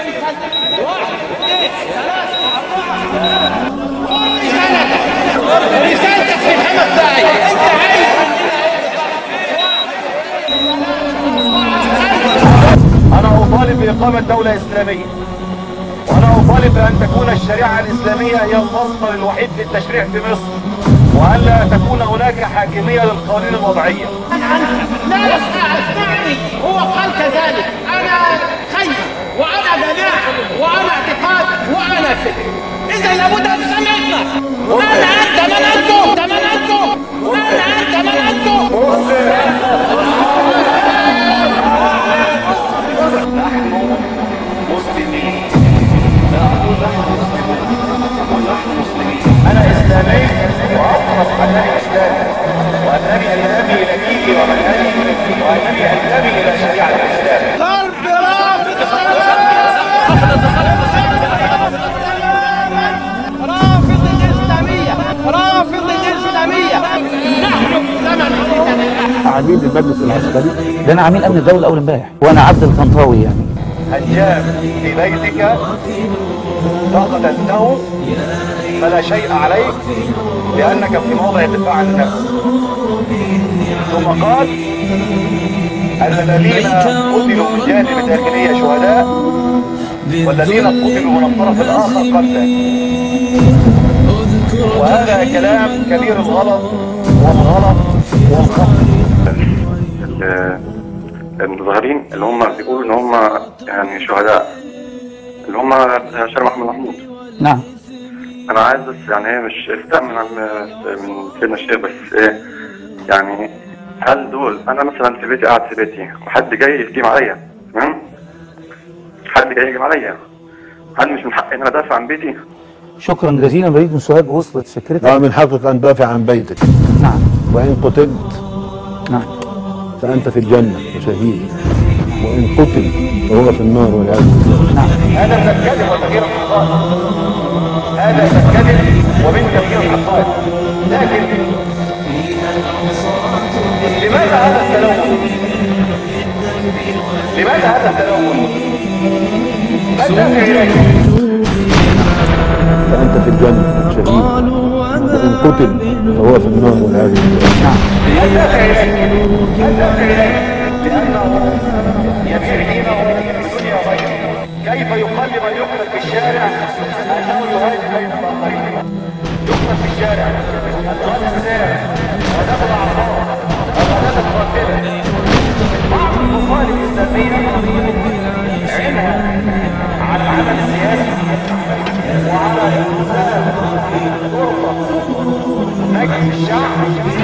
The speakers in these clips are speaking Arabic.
واحد اثنين ثلاثة أربعة رسالتك في 5 دقايق. أنت عايز أنا أطالب بإقامة دولة إسلامية، وأنا أطالب بأن تكون الشريعة الإسلامية هي المصدر الوحيد للتشريع في مصر، وألا تكون هناك حاكمية للقوانين الوضعية. لا اسمعني، هو قال كذلك. أنا خير وأنا بناء وأنا اعتقاد وأنا فكر، إذا لابد أن تسمعنا. أنا أنت من أنتم؟ أنا أنت من أنتم؟ نحن مسلمين، ونحن مسلمين. أنا إسلامي وأفرض أنني إسلامي، وأنني أنتمي إلى ديني ومنهجي، وأنني أنتمي إلى شريعة الإسلام. ضرب رافض الإسلامية، رافض الإسلامية. نحن في زمن فتن. عميد المجلس العسكري ده، انا عميد امن الدوله اول امبارح، وانا عبد القنطاوي يعني. هجام في بيتك فقتلته فلا شيء عليك لأنك في موضع الدفاع عن النفس. ثم قال الذين قتلوا من جانب الداخلية شهداء، والذين قتلوا من الطرف الآخر قتلى. وهذا كلام كبير الغلط والغلط والخطأ. المتظاهرين اللي هم بيقولوا ان هم يعني شهداء، اللي هم شارع محمد محمود. نعم. انا عايز بس يعني ايه، مش افتاء من سيدنا الشيخ، بس ايه يعني، هل دول انا مثلا في بيتي، قاعد في بيتي وحد جاي يهجم عليا، تمام؟ حد جاي يهجم عليا، هل مش من حقي ان انا ادافع عن بيتي؟ شكرا جزيلا. بريد من سوهاج وصلت فكرتك. لا، من حقك ان تدافع عن بيتك. نعم. وان قتلت نعم فانت في الجنه وشهيد، وان قتل فهو في النار والعياذ بالله. نعم. هذا من الكذب وتغيير الحقائق، هذا من الكذب ومن تغيير الحقائق. لكن لماذا هذا التلون؟ لماذا هذا التلون؟ ما الدافع إليك؟ فانت في الجنه شهيد، وان قتل فهو في النار والعياذ بالله. نعم. ما الدافع إليك؟ ما الدافع إليك؟ لأنه يبيع دينه بدنيا غيره. كيف يقال لمن يقتل في الشارع أنه يهاجم بين الآخرين؟ يقتل في الشارع أدخال السلاح ودخل أعضاء وغلبة قاتلة. بعض الفصائل الإسلامية عينها على العمل السياسي وعلى الانتساب للغرفة مجلس الشعب.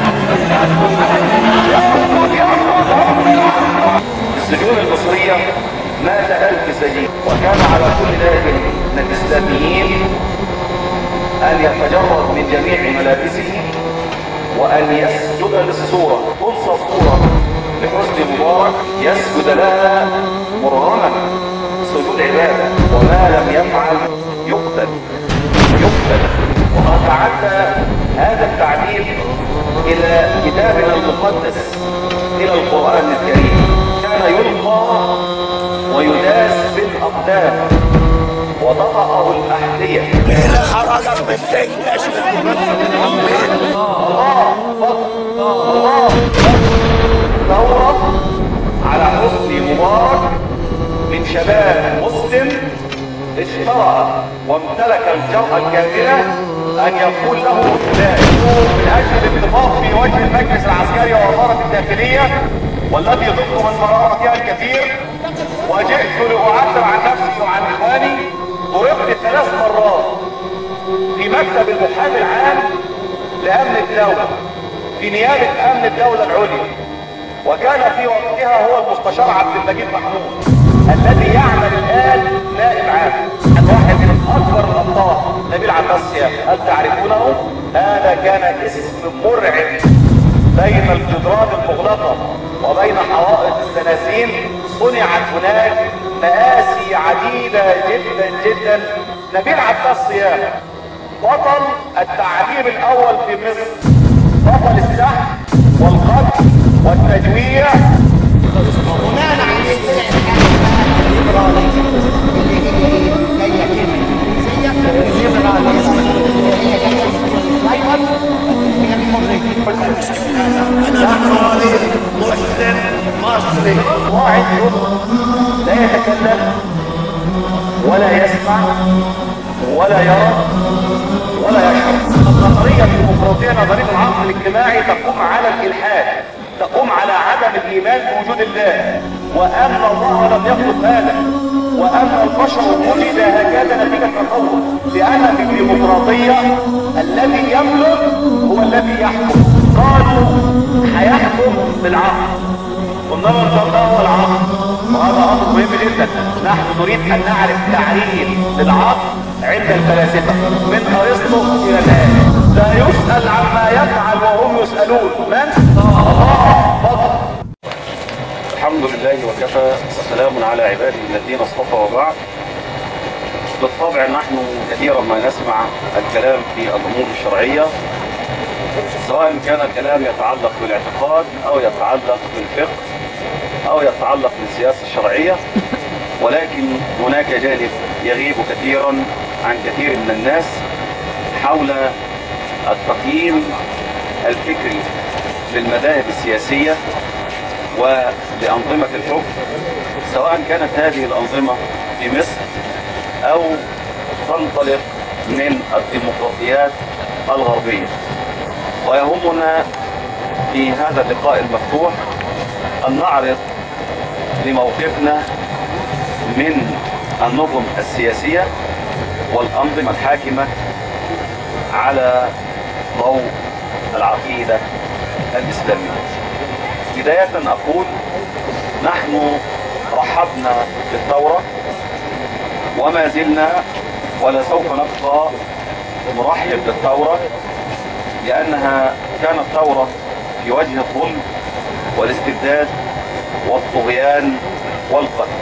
السجون المصرية مات 1000 سجين، وكان على كل ذلك من الإسلاميين أن يتجرد من جميع ملابسه وأن يسجد للصورة، تنصب صورة لحسني مبارك يسجد لها مرغما، سجود عبادة، وما لم يفعل يقتل. وقد تعدى هذا التعبير إلى كتابنا المقدس، إلى القرآن الكريم. كان يلقى ويداس بالأقدام وتطأه الأحذية. اللي خرج من السجن يا شيخ. الله ثورة على حسني مبارك من شباب مسلم اشترى وامتلك الجرأة الكاملة أن يقول له لا، من أجل الاتفاق في وجه المجلس العسكري ووزارة الداخلية والذي ضد من مرارتها الكثير. وجئت لأعبر عن نفسي وعن إخواني. ضربت 3 مرات في مكتب المحامي العام لأمن الدولة في نيابة أمن الدولة العليا، وكان في وقتها هو المستشار عبد المجيد محمود الذي يعمل الآن نائب عام. واحد من أكبر الأبطال نبيل عباس سياف، هل تعرفونه؟ هذا كان اسم مرعب بين الجدران المغلقة وبين حوائط السناسين. صنعت هناك مآسي عديدة جدا جدا. نبيل عباس سياف بطل التعذيب الأول في مصر، بطل السحب والقتل والتجويع. وبناء عليه طلع الحاكم الليبرالي اللي مسلم مصري واحد لا يتكلم ولا يسمع ولا يرى ولا يشعر. النظرية الديمقراطية نظرية العقل الاجتماعي تقوم على الإلحاد، تقوم على عدم الإيمان بوجود الله، وأن الله لم يخلق آدم، وأن البشر وجد هكذا نتيجة تطور، لأن في الديمقراطية الذي يملك هو الذي يحكم. قالوا هيحكم بالعقل، قلنا له ده هو العقل، وهذا أمر مهم جدا. نحن نريد أن نعرف تعريف للعقل عند الفلاسفة من أرسطو إلى الآن. لا يسأل عما يفعل وهم يسألون. من؟ الله. فضل. الحمد لله وكفى وسلام على عباده الذين اصطفى وبعد. بالطبع نحن كثيرا ما نسمع الكلام في الأمور الشرعية، سواء كان الكلام يتعلق بالاعتقاد أو يتعلق بالفقه أو يتعلق بالسياسة الشرعية، ولكن هناك جانب يغيب كثيرا عن كثير من الناس حول التقييم الفكري للمذاهب السياسية ولأنظمة الحكم، سواء كانت هذه الأنظمة في مصر أو تنطلق من الديمقراطيات الغربية. ويهمنا في هذا اللقاء المفتوح أن نعرض لموقفنا من النظم السياسية والأنظمة الحاكمة على ضوء العقيدة الإسلامية. بداية أقول نحن رحبنا بالثورة وما زلنا ولا سوف نبقى نرحب بالثورة، لأنها كانت ثورة في وجه الظلم والاستبداد والطغيان والقتل،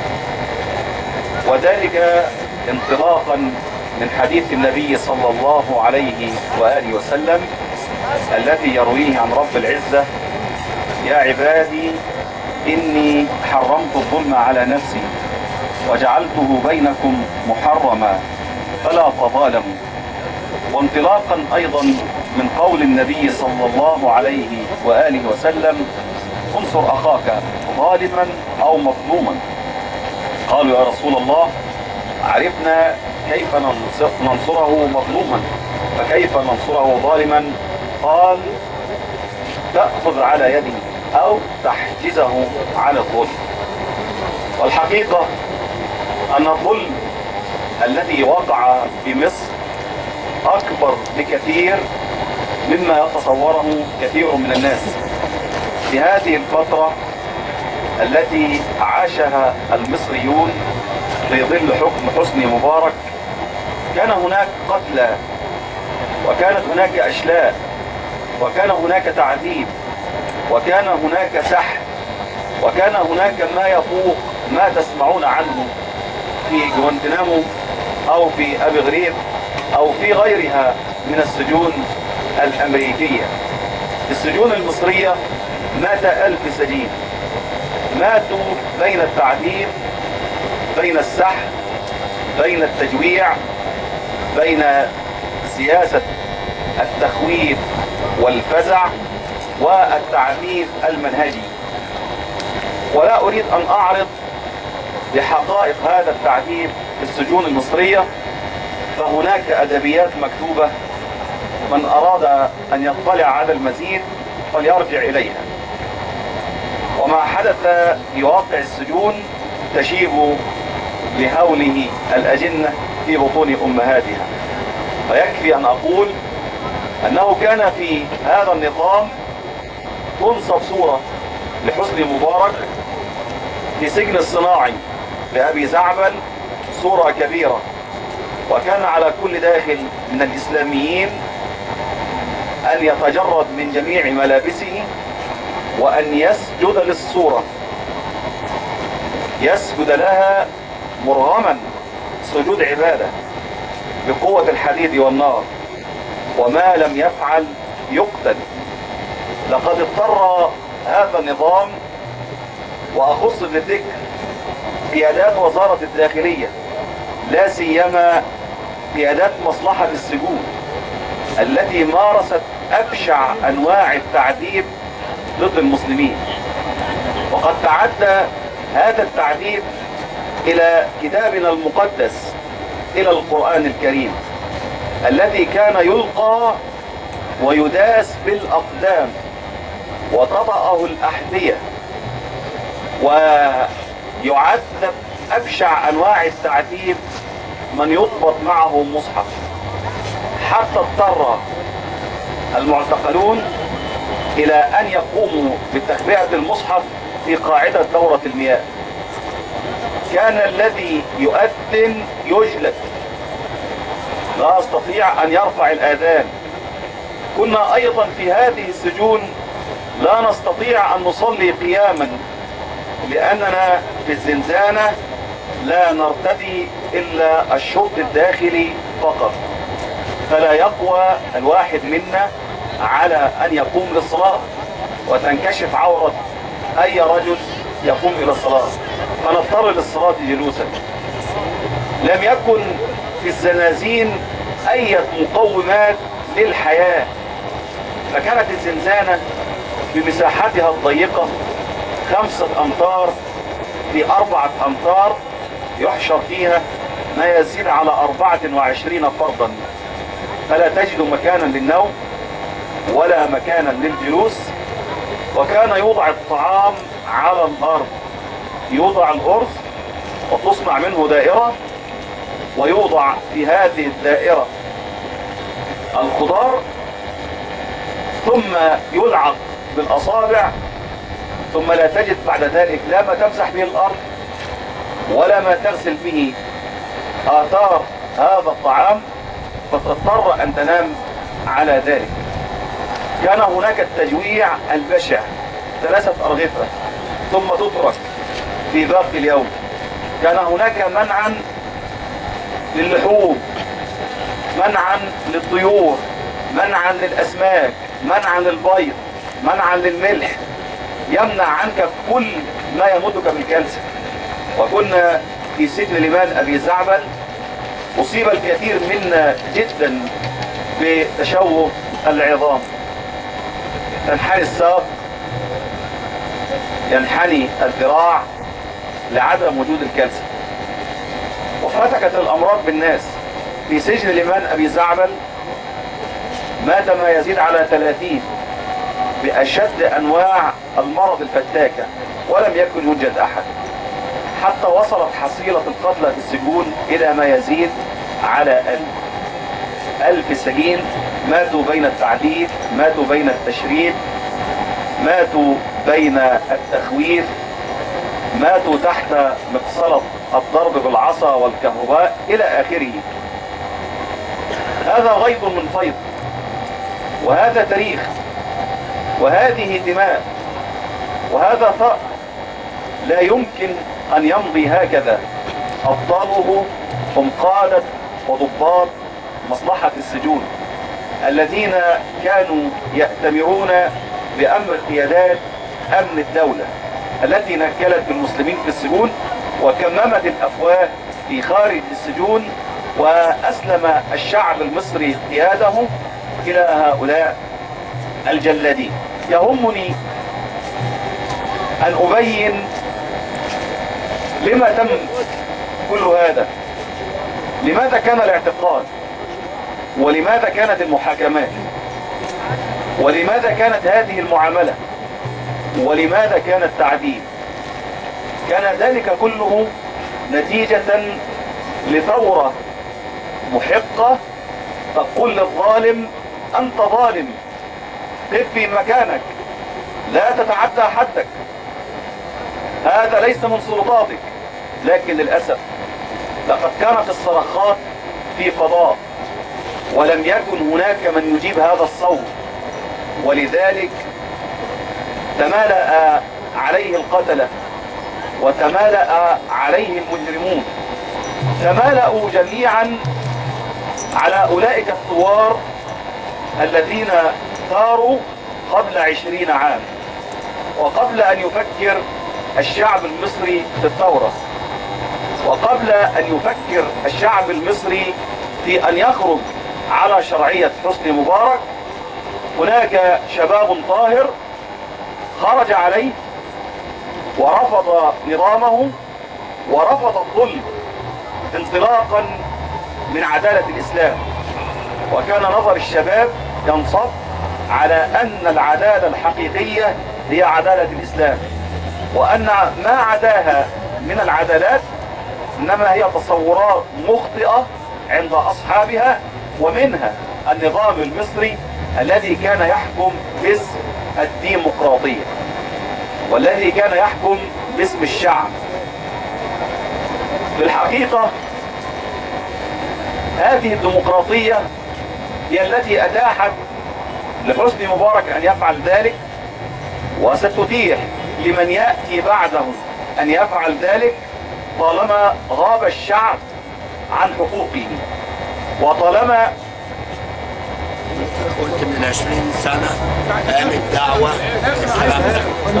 وذلك انطلاقا من حديث النبي صلى الله عليه وآله وسلم الذي يرويه عن رب العزة: يا عبادي إني حرمت الظلم على نفسي وجعلته بينكم محرما فلا تظالموا. وانطلاقا أيضا من قول النبي صلى الله عليه وآله وسلم: انصر أخاك ظالما أو مظلوما. قالوا: يا رسول الله عرفنا كيف ننصره مظلوما، فكيف ننصره ظالما؟ قال: تأخذ على يده أو تحجزه على الظلم. والحقيقة أن الظلم الذي وقع في مصر أكبر بكثير مما يتصوره كثير من الناس. في هذه الفترة التي عاشها المصريون في ظل حكم حسني مبارك كان هناك قتلى، وكانت هناك أشلاء، وكان هناك تعذيب، وكان هناك سحب، وكان هناك ما يفوق ما تسمعون عنه في جوانتنامو أو في أبي غريب أو في غيرها من السجون الأمريكية. في السجون المصرية مات 1000 سجين، ماتوا بين التعذيب، بين السحب، بين التجويع، بين سياسة التخويف والفزع والتعذيب المنهجي. ولا أريد أن أعرض بحقائق هذا التعذيب في السجون المصرية، فهناك أدبيات مكتوبة، من أراد أن يطلع على المزيد فليرجع إليها. وما حدث في واقع السجون تشيب لهوله الأجنة في بطون أمهاتها. ويكفي أن أقول أنه كان في هذا النظام تنصب صورة لحسني مبارك في سجن الصناعي بأبي زعبل، صورة كبيرة، وكان على كل داخل من الإسلاميين أن يتجرد من جميع ملابسه وأن يسجد للصورة، يسجد لها مرغما سجود عبادة بقوة الحديد والنار، وما لم يفعل يقتل. لقد اضطر هذا النظام، وأخص بالذكر قيادات وزارة الداخلية، لا سيما قيادات مصلحة السجون التي مارست أبشع أنواع التعذيب ضد المسلمين، وقد تعدى هذا التعذيب إلى كتابنا المقدس، إلى القرآن الكريم الذي كان يلقى ويداس بالأقدام وتطأه الأحذية ويعذب أبشع أنواع التعذيب من يضبط معه مصحف، حتى اضطر المعتقلون إلى أن يقوموا بتخبئة المصحف في قاعدة دورة المياه. كان الذي يؤذن يجلد، لا يستطيع أن يرفع الآذان. كنا أيضا في هذه السجون لا نستطيع أن نصلي قياما، لأننا في الزنزانة لا نرتدي إلا الشرط الداخلي فقط، فلا يقوى الواحد منا على أن يقوم للصلاة وتنكشف عورة أي رجل يقوم إلى الصلاة، فنضطر للصلاة جلوسا. لم يكن في الزنازين أي مقومات للحياة، فكانت الزنزانة بمساحتها الضيقة 5 أمتار في 4 أمتار يحشر فيها ما يزيد على 24 فردا، فلا تجد مكانا للنوم ولا مكانا للجلوس. وكان يوضع الطعام على الأرض، يوضع الأرز وتصنع منه دائرة، ويوضع في هذه الدائرة الخضار، ثم يلعق بالأصابع، ثم لا تجد بعد ذلك لا ما تمسح به الأرض ولا ما تغسل به آثار هذا الطعام، فتضطر أن تنام على ذلك. كان هناك التجويع البشع، 3 أرغفة ثم تترك في باقي اليوم. كان هناك منعا للحوم، منعا للطيور، منعا للأسماك، منعا للبيض، منعا للملح، يمنع عنك كل ما يمدك بالكالسيوم. وكنا في سجن ليمان أبي زعبل أصيب الكثير منا جدا بتشوه العظام، تنحني الساق، ينحني الذراع لعدم وجود الكالسيوم، وفتكت الأمراض بالناس. في سجن ليمان أبي زعبل مات ما يزيد على 30 بأشد أنواع المرض الفتاكة، ولم يكن يوجد أحد، حتى وصلت حصيلة القتلى في السجون إلى ما يزيد على 1000 سجين ماتوا بين التعذيب، ماتوا بين التشريد، ماتوا بين التخويف، ماتوا تحت مقصلة الضرب بالعصا والكهرباء إلى آخره. هذا غيض من فيض، وهذا تاريخ، وهذه دماء، وهذا ثأر لا يمكن أن يمضي هكذا. أبطاله هم قادة وضباط مصلحة السجون الذين كانوا يأتمرون بأمر قيادات أمن الدولة التي نكلت بالمسلمين في السجون وكممت الأفواه في خارج السجون، وأسلم الشعب المصري قياده إلى هؤلاء الجلادين. يهمني أن أبين لما تم كل هذا، لماذا كان الاعتقال، ولماذا كانت المحاكمات، ولماذا كانت هذه المعاملة، ولماذا كان التعذيب. كان ذلك كله نتيجة لثورة محقة تقول للظالم أنت ظالم، قف في مكانك، لا تتعدى حدك، هذا ليس من سلطاتك. لكن للأسف لقد كانت الصرخات في فضاء، ولم يكن هناك من يجيب هذا الصوت، ولذلك تمالأ عليه القتلة وتمالأ عليه المجرمون، تمالأوا جميعا على أولئك الثوار الذين ثاروا قبل 20 عام، وقبل أن يفكر الشعب المصري في الثورة، وقبل أن يفكر الشعب المصري في أن يخرج على شرعية حسني مبارك. هناك شباب طاهر خرج عليه ورفض نظامه ورفض الظلم انطلاقا من عدالة الإسلام، وكان نظر الشباب ينصب على أن العدالة الحقيقية هي عدالة الإسلام، وأن ما عداها من العدالات إنما هي تصورات مخطئة عند أصحابها، ومنها النظام المصري الذي كان يحكم باسم الديمقراطية والذي كان يحكم باسم الشعب. في الحقيقة هذه الديمقراطية هي التي أتاحت لحسني مبارك أن يفعل ذلك، وستتيح لمن يأتي بعده أن يفعل ذلك طالما غاب الشعب عن حقوقه، وطالما قلت من 20 سنة قام الدعوة الكلام ده.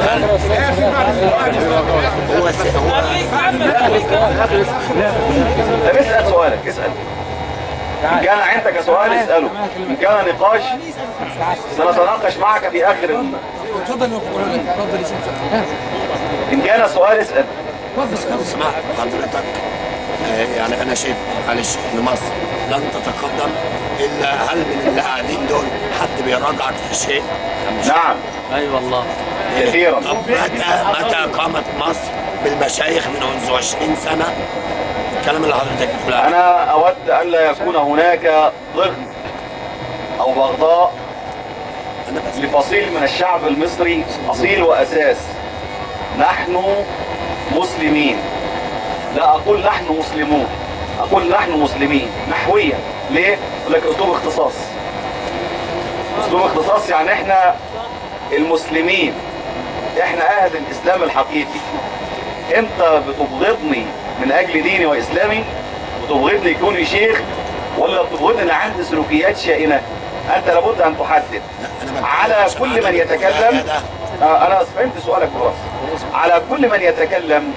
طب اسأل سؤالك، اسأل. إن كان عندك سؤال اسأله، إن كان نقاش سنتناقش معك في آخر إن كان سؤال اسأل. اسمع حضرتك، يعني أنا شايف معلش إن مصر لن تتقدم إلا هل من اللي قاعدين دول حد بيراجعك في شيء؟ نعم. أي والله. كثيرا. طب متى قامت مصر بالمشايخ من منذ 20 سنة؟ الكلام اللي حضرتك بتقوله. أنا أود ألا يكون هناك ضغط أو بغضاء لفصيل من الشعب المصري أصيل وأساس. نحن مسلمين، لا أقول نحن مسلمون، أقول نحن مسلمين نحويا. ليه؟ أقول لك أسلوب اختصاص. أسلوب اختصاص يعني إحنا المسلمين، إحنا أهل الإسلام الحقيقي. أنت بتبغضني من أجل ديني وإسلامي؟ بتبغضني كوني شيخ، ولا بتبغضني أن عندي سلوكيات شائنة؟ أنت لابد أن تحدد. على كل من يتكلم، أنا فهمت سؤالك خلاص. على كل من يتكلم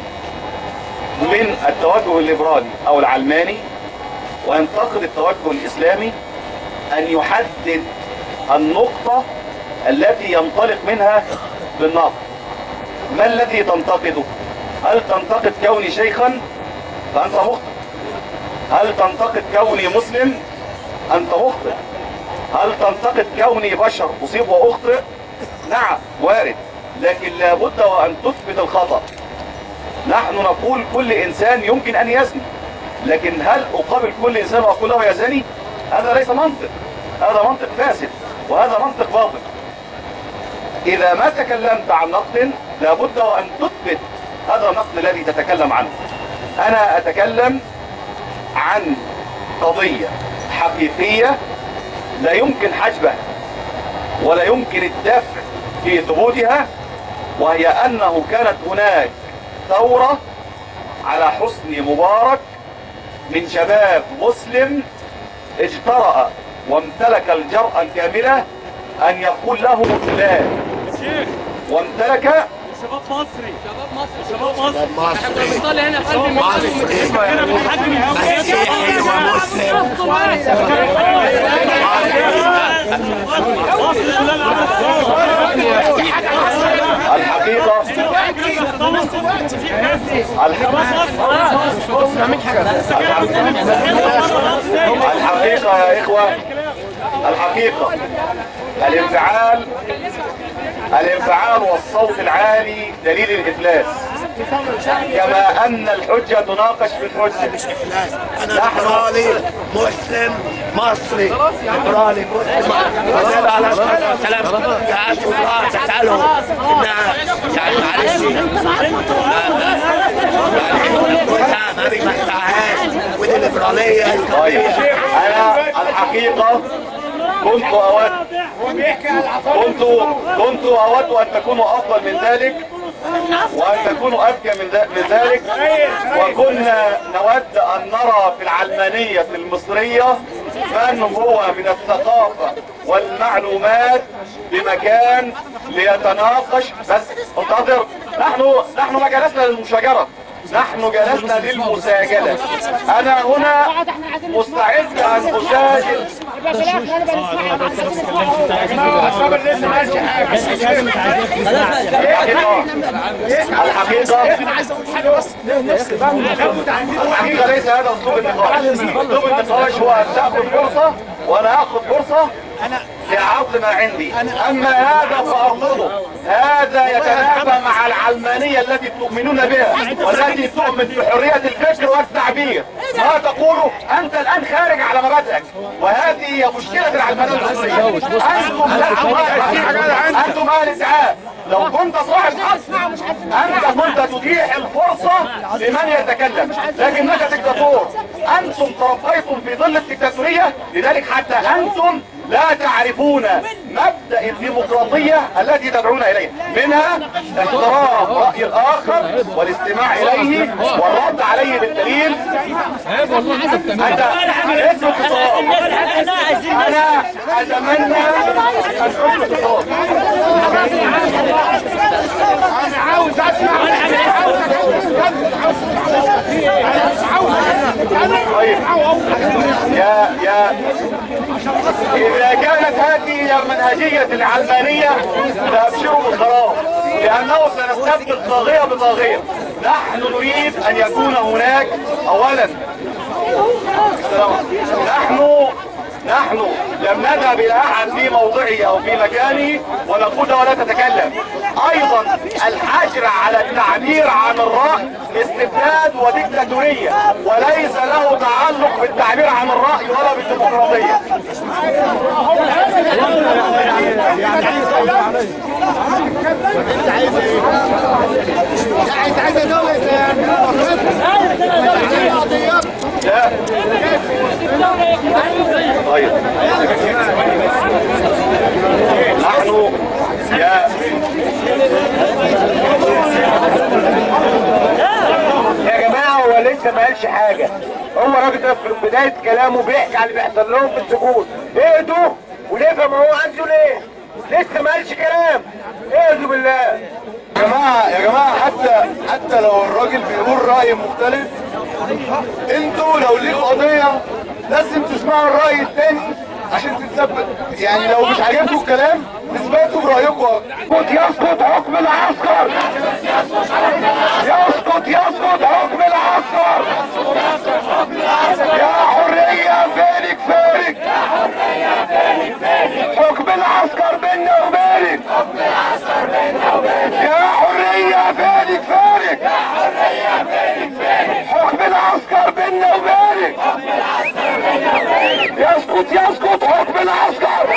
من التوجه الليبرالي أو العلماني وينتقد التوجه الإسلامي أن يحدد النقطة التي ينطلق منها بالنقد. ما الذي تنتقده؟ هل تنتقد كوني شيخا؟ فأنت مخطئ. هل تنتقد كوني مسلم؟ أنت مخطئ. هل تنتقد كوني بشر أصيب وأخطئ؟ نعم وارد، لكن لابد وأن تثبت الخطأ. نحن نقول كل إنسان يمكن أن يزني، لكن هل أقابل كل إنسان وأقول له يزني؟ هذا ليس منطق، هذا منطق فاسد، وهذا منطق باطل. إذا ما تكلمت عن نقد لابد وأن تثبت هذا النقد الذي تتكلم عنه. أنا أتكلم عن قضية حقيقية لا يمكن حجبها ولا يمكن الدفع في ثبوتها، وهي أنه كانت هناك ثورة على حسني مبارك من شباب مسلم اجترأ وامتلك الجرأة الكاملة أن يقول له لا، وامتلك شباب مصري، شباب مصري، شباب مصري. احنا كنا بنطلع هنا في قلب مسيحي ومسلم. الحقيقة يا إخوة، الحقيقة الانفعال والصوت العالي دليل الإفلاس، كما أن الحجة تناقش في الحجة. مش إفلاس، أنا ليبرالي مسلم مصري، ليبرالي مسلم. وزاد على كلام تعالوا الله تسألهم يعني معلش ما بيمتعهاش، ودي ليبرالية. طيب أنا الحقيقة كنت أود أن تكونوا أفضل من ذلك وأن تكونوا أذكى من ذلك، وكنا نود أن نرى في العلمانية المصرية من هو من الثقافة والمعلومات بمكان ليتناقش. بس انتظر، نحن ما جلسنا للمشاجرة، نحن جلسنا للمساجلة. أنا هنا مستعد أن أساجل. الحقيقة ليس هذا أسلوب النقاش. أسلوب النقاش هو أن تأخذ فرصة وأنا أخذ فرصة لعرض ما عندي. أما هذا فأرفضه. هذا يتنافى مع العلمانية التي تؤمنون بها والتي تؤمن بحرية الفكر والتعبير. ما تقوله أنت الآن خارج على مبادئك، وهذه هي مشكلة العلمانية المصرية. أنتم أهل إسعاف. لو كنت صاحب حق أنت كنت تتيح الفرصة لمن يتكلم، لكنك دكتاتور. أنتم تربيتم في ظل الدكتاتورية، لذلك حتى أنتم لا تعرفون مبدأ الديمقراطية التي تدعون إليها، منها احترام رأي الآخر والاستماع إليه والرد عليه بالدليل. أنت اسم اتصال. أنا أتمنى أن أسمع اتصال. أنا عاوز أسمع. إذا كانت هذه هي المنهجية العلمانية فأبشروا بالخراب، لأنه سنستبدل طاغية بطاغية. نحن نريد أن يكون هناك أولا نحن لم نذهب إلى أحد في موضعه أو في مكانه ونقول ولا تتكلم. أيضا الحجر على التعبير عن الرأي استبداد وديكتاتورية، وليس له تعلق بالتعبير عن الرأي ولا بالديمقراطية. طيب نحن يا جماعة هو لسه ما قالش حاجة. هو راجل ده في بداية كلامه بيحكي على اللي بيحصل لهم في السجون. اهدوا ونفهم هو عنده ليه. لسه ما قالش كلام. اهدوا بالله. يا جماعة حتى لو الراجل بيقول رأي مختلف، انتوا لو ليك قضية لازم تسمعوا الرأي التاني عشان تتثبت. يعني لو مش عاجبكم الكلام اثبتوا برأيكم. يسقط حكم العسكر. يسقط حكم العسكر. يا حرية فينك فارق. حكم العسكر بينا وبينك. يا حرية فينك فارق. حكم العسكر بينا وبينك. يسقط حكم العسكر.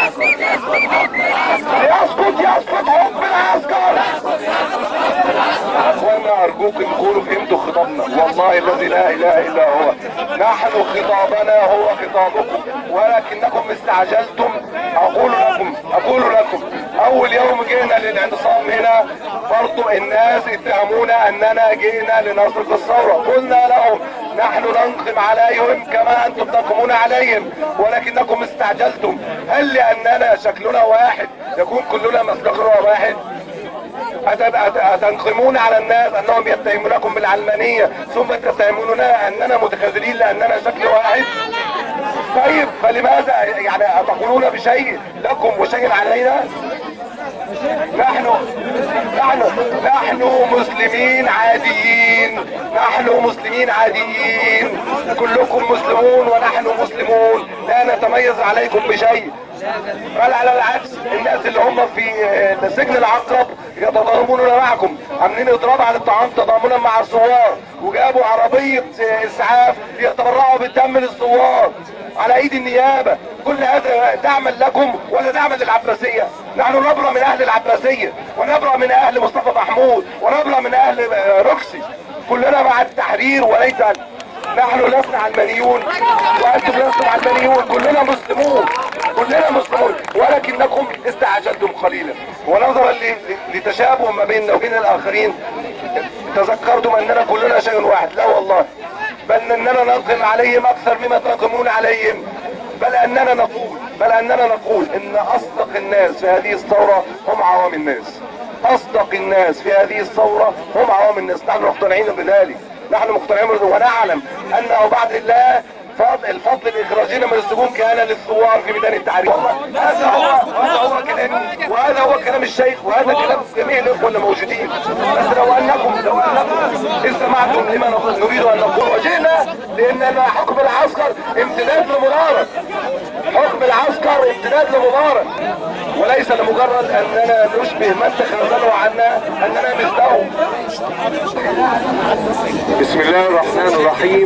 يسقط حكم العسكر. اخوانا ارجوك تكونوا فهمتوا خطابنا، والله الذي لا اله الا هو. نحن خطابنا هو خطابكم، ولكنكم استعجلتم. اقول لكم اول يوم جينا للاعتصام هنا برضو الناس اتهمونا اننا جينا لنصرة الثورة. قلنا لهم نحن ننقم عليهم كما انتم تنقمون عليهم، ولكنكم استعجلتم. هل لاننا شكلنا واحد يكون كلنا مصدرنا واحد؟ أتنقمون على الناس انهم يتهمونكم بالعلمانية ثم تتهموننا اننا متخاذلين لاننا شكل واحد؟ طيب فلماذا يعني تقولون بشيء لكم وشيء علينا؟ نحن مسلمين عاديين. نحن مسلمين عاديين. كلكم مسلمون ونحن مسلمون، لا نتميز عليكم بشيء. بل على العكس الناس اللي هم في سجن العقرب يتضامنون معكم، عاملين اضراب عن الطعام تضامنا مع الثوار، وجابوا عربية اسعاف يتبرعوا بالدم للثوار على ايد النيابة. كل هذا دعما لكم ولا دعما للعباسية؟ نحن نبرأ من اهل العباسية ونبرأ من اهل مصطفى محمود ونبرأ من اهل روكسي. كلنا مع التحرير وليس نحن لسنا علمانيون وانتم لستم علمانيون. كلنا مسلمون ولكنكم استعجلتم قليلا، ونظرا لتشابه ما بيننا وبين الاخرين تذكرتم اننا كلنا شيء واحد. لا والله، بل اننا ننقم عليهم اكثر مما تنقمون عليهم. بل اننا نقول ان اصدق الناس في هذه الثورة هم عوام الناس. اصدق الناس في هذه الثورة هم عوام الناس. نحن مقتنعين بذلك نحن مقتنعين ونعلم انه بعد الله الفضل الاخراجين من السجون كان للثوار في ميدان التحرير. هذا هو كلامي، وهذا هو كلام الشيخ، وهذا كلام جميع الاخوه اللي موجودين. بس لو انكم استمعتم لما نريد ان نقول، وجئنا لان حكم العسكر امتداد لمبارك، حكم العسكر امتداد لمبارك، وليس لمجرد اننا نشبه من تخلوا عنا اننا مثلهم. بسم الله الرحمن الرحيم.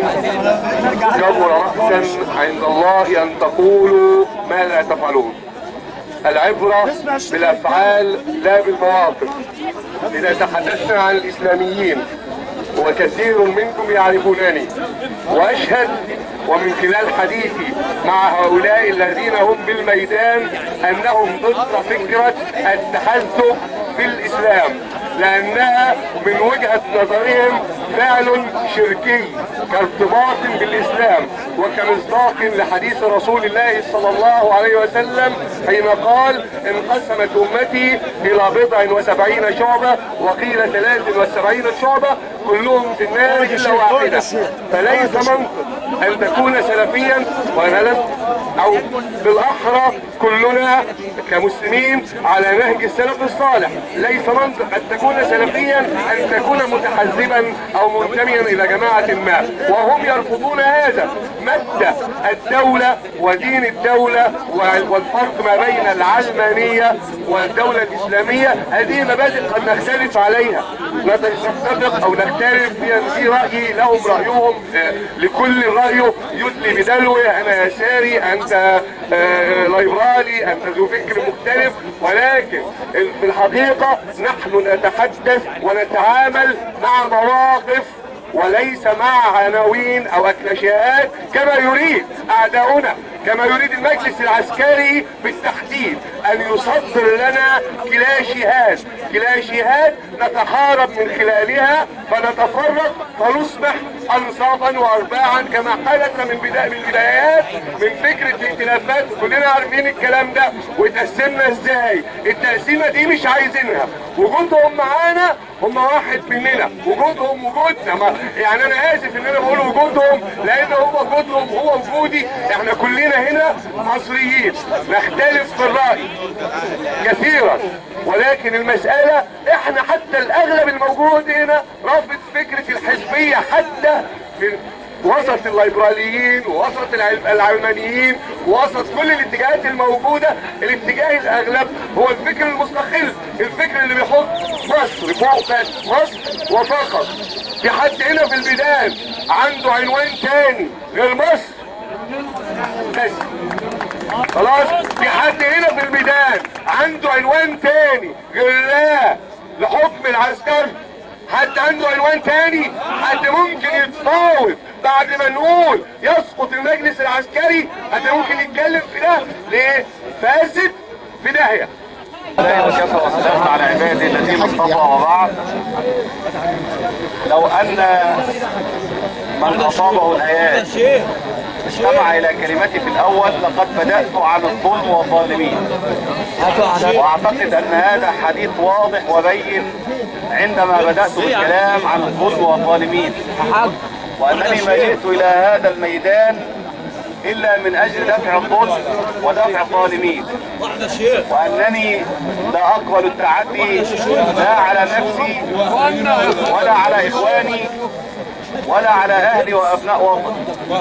كبر مقتا عند الله ان تقولوا ما لا تفعلون. العبرة بالافعال لا بالمواقف. اذا تحدثنا عن الاسلاميين وكثير منكم يعرفونني، واشهد ومن خلال حديثي مع هؤلاء الذين هم بالميدان انهم ضد فكرة التحزب بالاسلام، لانها من وجهة نظرهم فعل شركي كارتباط بالاسلام، وكمصداق لحديث رسول الله صلى الله عليه وسلم حين قال: انقسمت امتي الى 70 شعبة، وقيل 73 شعبة، كلهم في النار الا واحدة. فليس منطق ان تكون سلفيا وانا لست، او بالاحرى كلنا كمسلمين على نهج السلف الصالح. ليس منطق ان تكون سلفيا ان تكون متحزبا او منتميا الى جماعة ما، وهم يرفضون هذا. مبدأ الدولة ودين الدولة والفرق ما بين العلمانية والدولة الاسلامية، هذه مبادئ قد نختلف عليها، نتفق او نختلف في رأيي، لهم رأيهم، لكل رأيه يدلي بدلوه، انا يساري، انت ليبرالي، انت ذو فكر مختلف، ولكن في الحقيقة نحن نتحدث ونتعامل مع مواقف وليس مع عناوين او اكلاشيهات كما يريد اعداؤنا، كما يريد المجلس العسكري بالتحديد ان يصدر لنا كلاشيهات نتحارب من خلالها فنتفرق فنصبح انصافا وارباعا كما حدث من بدايات من فكرة الائتلافات. كلنا عارفين الكلام ده، وتقسمنا ازاي. التقسيمة دي مش عايزينها، وجودهم معانا هم واحد مننا، وجودهم وجودنا. يعني انا اسف ان انا بقول وجودهم، لان هو وجودهم هو وجودي. احنا كلنا هنا مصريين، نختلف في الرأي كثيرا، ولكن المسألة احنا حتى الاغلب الموجود هنا رافض فكرة الحزبية، حتى في وسط الليبراليين ووسط العلمانيين ووسط كل الاتجاهات الموجودة. الاتجاه الاغلب هو الفكر المستقل، الفكر اللي بيحط مصر فوق بس، مصر وفقط. في حد هنا في البلدان عنده عنوان تاني غير مصر بس، خلاص. في حد هنا في الميدان عنده عنوان تاني غير لا لحكم العسكر؟ حد عنده عنوان تاني؟ حد ممكن يتفاوض بعد ما نقول يسقط المجلس العسكري؟ حد ممكن يتكلم في ده؟ ليه؟ فاسد في داهية. لا وكفى وسلام على عباده الذين اصطفى. وبعد، لو ان من اصابه الايات استمع الى كلمتي في الاول لقد بدأت عن الظلم والظالمين، واعتقد ان هذا حديث واضح وبين عندما بدأت بالكلام عن الظلم والظالمين، وانني ما جئت الى هذا الميدان الا من اجل دفع الظلم ودفع الظالمين، وانني لا اقبل التعدي لا على نفسي ولا على اخواني ولا على اهلي وابناء وطني،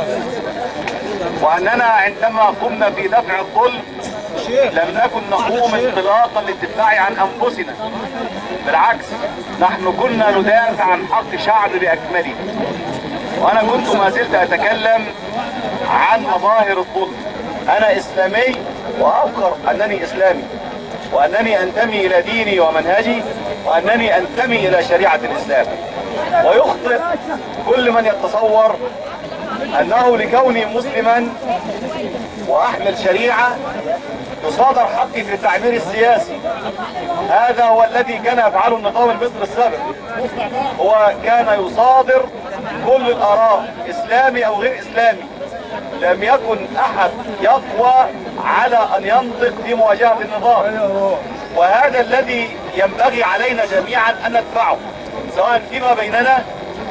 واننا عندما قمنا في دفع الظلم لم نكن نقوم انطلاقا للدفاع عن انفسنا، بالعكس نحن كنا ندافع عن حق شعب باكمله. وانا كنت ما زلت اتكلم عن مظاهر الظلم. انا اسلامي وافخر انني اسلامي، وانني انتمي الى ديني ومنهجي، وانني انتمي الى شريعة الاسلام. ويخطئ كل من يتصور انه لكوني مسلما واحمل شريعة يصادر حقي في التعبير السياسي. هذا هو الذي كان يفعله النظام المصري السابق، هو كان يصادر كل الاراء اسلامي او غير اسلامي. لم يكن احد يقوى على ان ينطق في مواجهة النظام، وهذا الذي ينبغي علينا جميعا ان ندفعه سواء فيما بيننا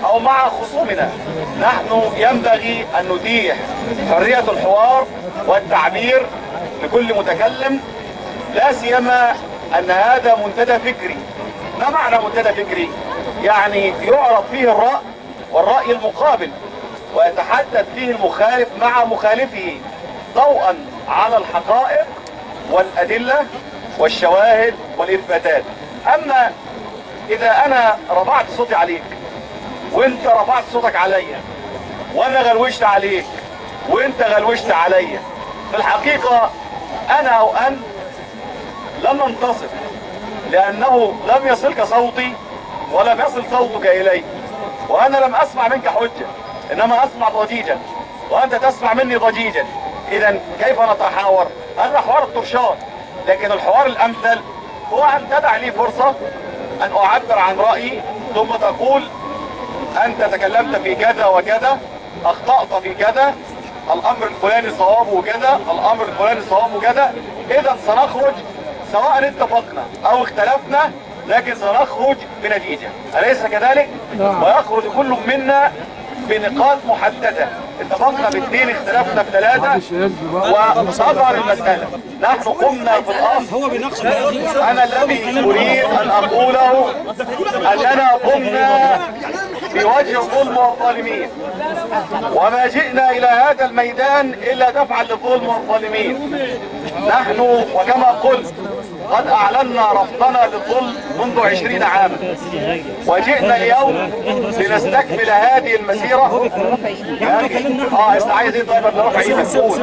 او مع خصومنا. نحن ينبغي ان نتيح حرية الحوار والتعبير لكل متكلم، لا سيما ان هذا منتدى فكري. ما معنى منتدى فكري؟ يعني يعرض فيه الرأي والرأي المقابل، ويتحدث فيه المخالف مع مخالفه ضوءا على الحقائق والأدلة والشواهد والإثباتات. أما إذا أنا رفعت صوتي عليك وأنت رفعت صوتك عليا وأنا غلوشت عليك وأنت غلوشت عليا، في الحقيقة أنا أو أنت لم ننتصر، لأنه لم يصلك صوتي ولم يصل صوتك إلي، وأنا لم أسمع منك حجة إنما أسمع ضجيجا وأنت تسمع مني ضجيجا. إذا كيف نتحاور؟ هذا حوار الطرشات. لكن الحوار الأمثل هو أن تدع لي فرصة أن أعبر عن رأيي، ثم تقول أنت تكلمت في كذا وكذا، أخطأت في كذا، الأمر الفلاني صوابه كذا، الأمر الفلاني صوابه كذا. إذا سنخرج سواء اتفقنا أو اختلفنا، لكن سنخرج بنتيجة، أليس كذلك؟ ويخرج كل منا بنقاط محددة، اتفقنا باثنين اختلفنا بثلاثة وصبر المسألة. نحن قمنا في الأصل، أنا الذي أريد أن أقوله أننا قمنا بوجه الظلم والظالمين، وما جئنا إلى هذا الميدان إلا دفعا للظلم والظالمين. نحن وكما قلت قد أعلنا رفضنا للظلم منذ 20 عاما، وجئنا اليوم لنستكمل هذه المسيرة. انت عايز ايه؟ طيب نروح ايدك قول.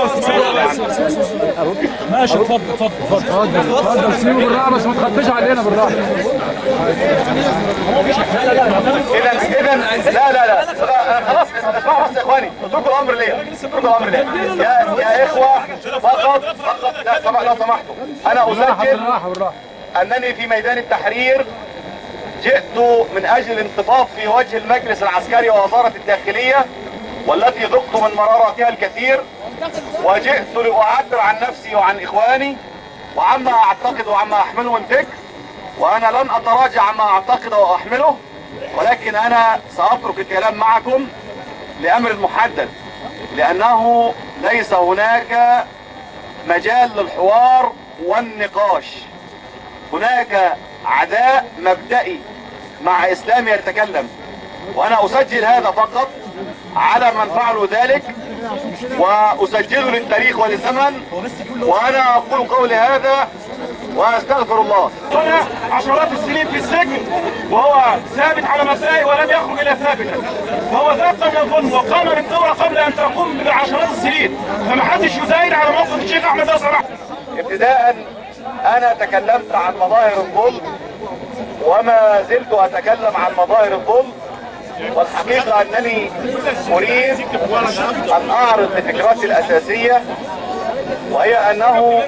ماشي، اتفضل سيبه بالراحة بس ما تخبيش علينا بالراحة. اذا لا خلاص اسمعوا بس يا اخواني، اتركوا الامر ليا، يا اخوة فقط لو سمحتوا. انا اسجل انني في ميدان التحرير جئت من اجل الانتصاف في وجه المجلس العسكري ووزارة الداخلية والتي ذقت من مرارتها الكثير، وجئت لأعبر عن نفسي وعن إخواني وعما أعتقد وعما أحمله من فكر، وأنا لن أتراجع عما أعتقد وأحمله، ولكن أنا سأترك الكلام معكم لأمر محدد، لأنه ليس هناك مجال للحوار والنقاش. هناك عداء مبدئي مع إسلام يتكلم، وأنا أسجل هذا فقط على من فعلوا ذلك، وأسجله للتاريخ وللزمن، وأنا أقول قولي هذا وأستغفر الله. هنا عشرات السنين في السجن وهو ثابت على مسائل ولم يخرج إلى ثابتا، وهو ثابت من الظلم وقام بالثورة قبل أن تقوم بعشرات السنين، فما حدش يزايد على موقف الشيخ أحمد لو سمحت. ابتداء أنا تكلمت عن مظاهر الظلم وما زلت أتكلم عن مظاهر الظلم، والحقيقة أنني أريد أن أعرض لفكرتي الأساسية، وهي أنه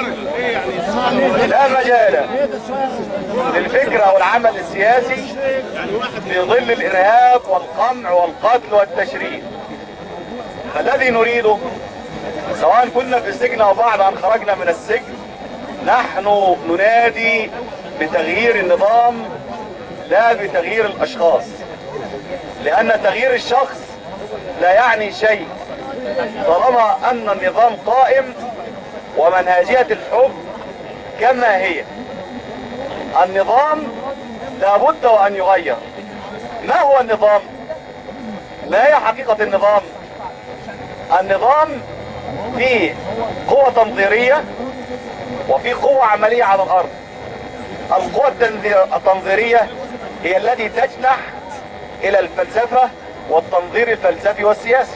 لا مجال للفكرة والعمل السياسي في ظل الإرهاب والقمع والقتل والتشريد. الذي نريده سواء كنا في السجن أو بعد أن خرجنا من السجن، نحن ننادي بتغيير النظام لا بتغيير الأشخاص، لأن تغيير الشخص لا يعني شيء طالما أن النظام قائم ومنهجية الحكم كما هي. النظام لابد وأن يغير. ما هو النظام؟ ما هي حقيقة النظام؟ النظام فيه قوة تنظيرية وفي قوة عملية على الأرض. القوة التنظيرية هي التي تجنح إلى الفلسفة والتنظير الفلسفي والسياسي.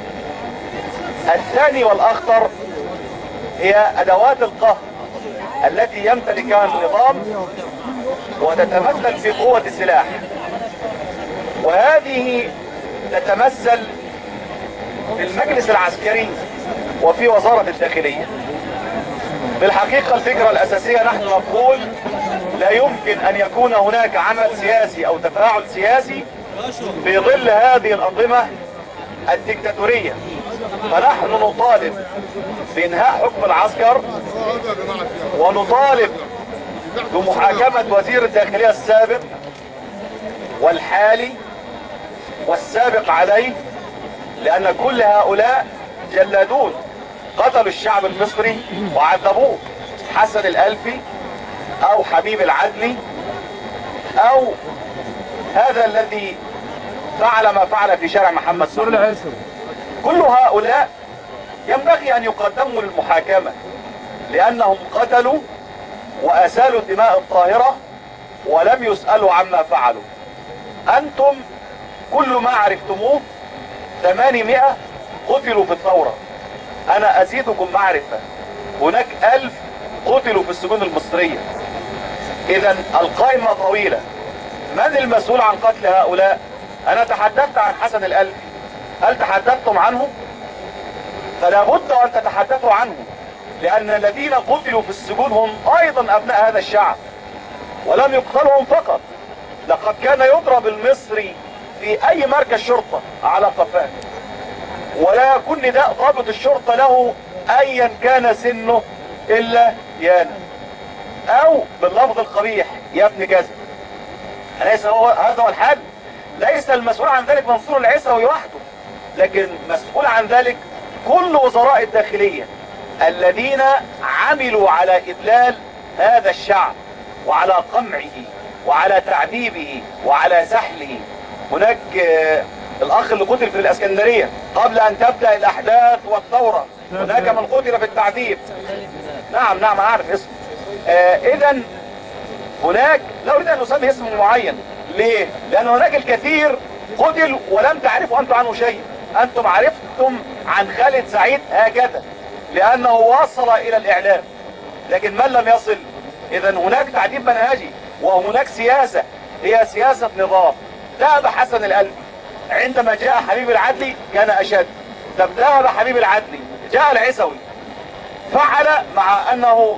الثاني والأخطر هي أدوات القهر التي يمتلكها النظام وتتمثل في قوة السلاح، وهذه تتمثل في المجلس العسكري وفي وزارة الداخلية. بالحقيقة الفكرة الأساسية نحن نقول لا يمكن أن يكون هناك عمل سياسي أو تفاعل سياسي في ظل هذه الأنظمة الدكتاتورية. فنحن نطالب بإنهاء حكم العسكر، ونطالب بمحاكمة وزير الداخلية السابق والحالي والسابق عليه، لأن كل هؤلاء جلادون قتلوا الشعب المصري وعذبوه. حسن الألفي أو حبيب العدلي أو هذا الذي فعل ما فعل في شارع محمد محمود، كل هؤلاء ينبغي أن يقدموا للمحاكمة، لأنهم قتلوا وأسالوا الدماء الطاهرة ولم يسألوا عما فعلوا. أنتم كل ما عرفتموه 800 قتلوا في الثورة. أنا أزيدكم معرفة، هناك 1000 قتلوا في السجون المصرية. إذا القائمة طويلة. من المسؤول عن قتل هؤلاء؟ أنا تحدثت عن حسن الألفي، هل تحدثتم عنه؟ فلا بد أن تتحدثوا عنه، لأن الذين قتلوا في السجون هم أيضا أبناء هذا الشعب، ولم يقتلهم فقط، لقد كان يضرب المصري في أي مركز شرطة على قفاه، ولا يكون نداء ضابط الشرطة له أيا كان سنه إلا يانا، أو باللفظ القبيح يا ابن كذا. أليس هذا هو الحل؟ ليس المسؤول عن ذلك منصور العيسوي وحده، لكن مسؤول عن ذلك كل وزراء الداخلية الذين عملوا على إذلال هذا الشعب وعلى قمعه وعلى تعذيبه وعلى سحله. هناك الأخ اللي قتل في الإسكندرية قبل أن تبدأ الأحداث والثورة، هناك من قتل في التعذيب. نعم أعرف اسمه. إذا هناك، لا أريد أن أسمي اسم معين. ليه؟ لأن هناك الكثير قتل ولم تعرفوا أنتم عنه شيء. أنتم عرفتم عن خالد سعيد هكذا لأنه وصل إلى الإعلام، لكن من لم يصل. إذا هناك تعذيب منهجي وهناك سياسة، هي سياسة نظام. ذهب حسن الألفي، عندما جاء حبيب العدلي كان أشد. طب ذهب حبيب العدلي، جاء العيسوي، فعل مع أنه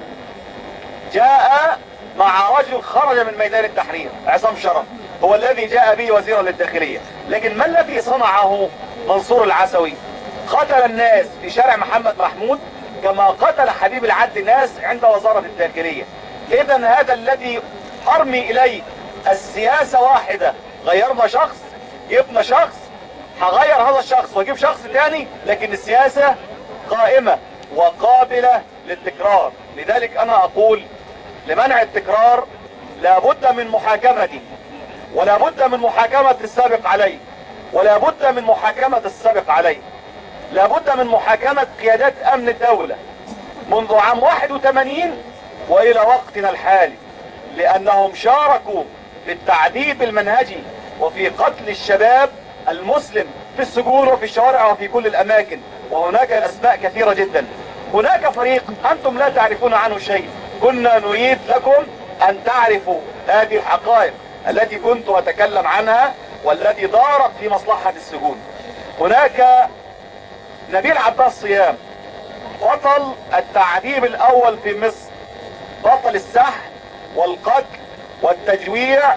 جاء مع رجل خرج من ميدان التحرير، عصام شرف هو الذي جاء به وزيرا للداخلية. لكن ما الذي صنعه منصور العسوي؟ قتل الناس في شارع محمد محمود كما قتل حبيب العدلي الناس عند وزارة الداخلية. إذا هذا الذي أرمي إليه السياسة واحدة، غيرنا شخص جبنا شخص، هغير هذا الشخص واجيب شخص ثاني، لكن السياسة قائمة وقابلة للتكرار. لذلك أنا أقول لمنع التكرار لابد من محاكمته، ولا بد من محاكمة السابق عليه، ولا بد من محاكمة السابق عليه، لا بد من محاكمة قيادات أمن الدولة منذ عام 81 وإلى وقتنا الحالي، لأنهم شاركوا في التعذيب المنهجي وفي قتل الشباب المسلم في السجون وفي الشوارع وفي كل الأماكن. وهناك أسماء كثيرة جدا. هناك فريق أنتم لا تعرفون عنه شيء، كنا نريد لكم أن تعرفوا هذه الحقائق التي كنت أتكلم عنها والتي دارت في مصلحة السجون. هناك نبيل عباس صيام، بطل التعذيب الأول في مصر، بطل السحل والقتل والتجويع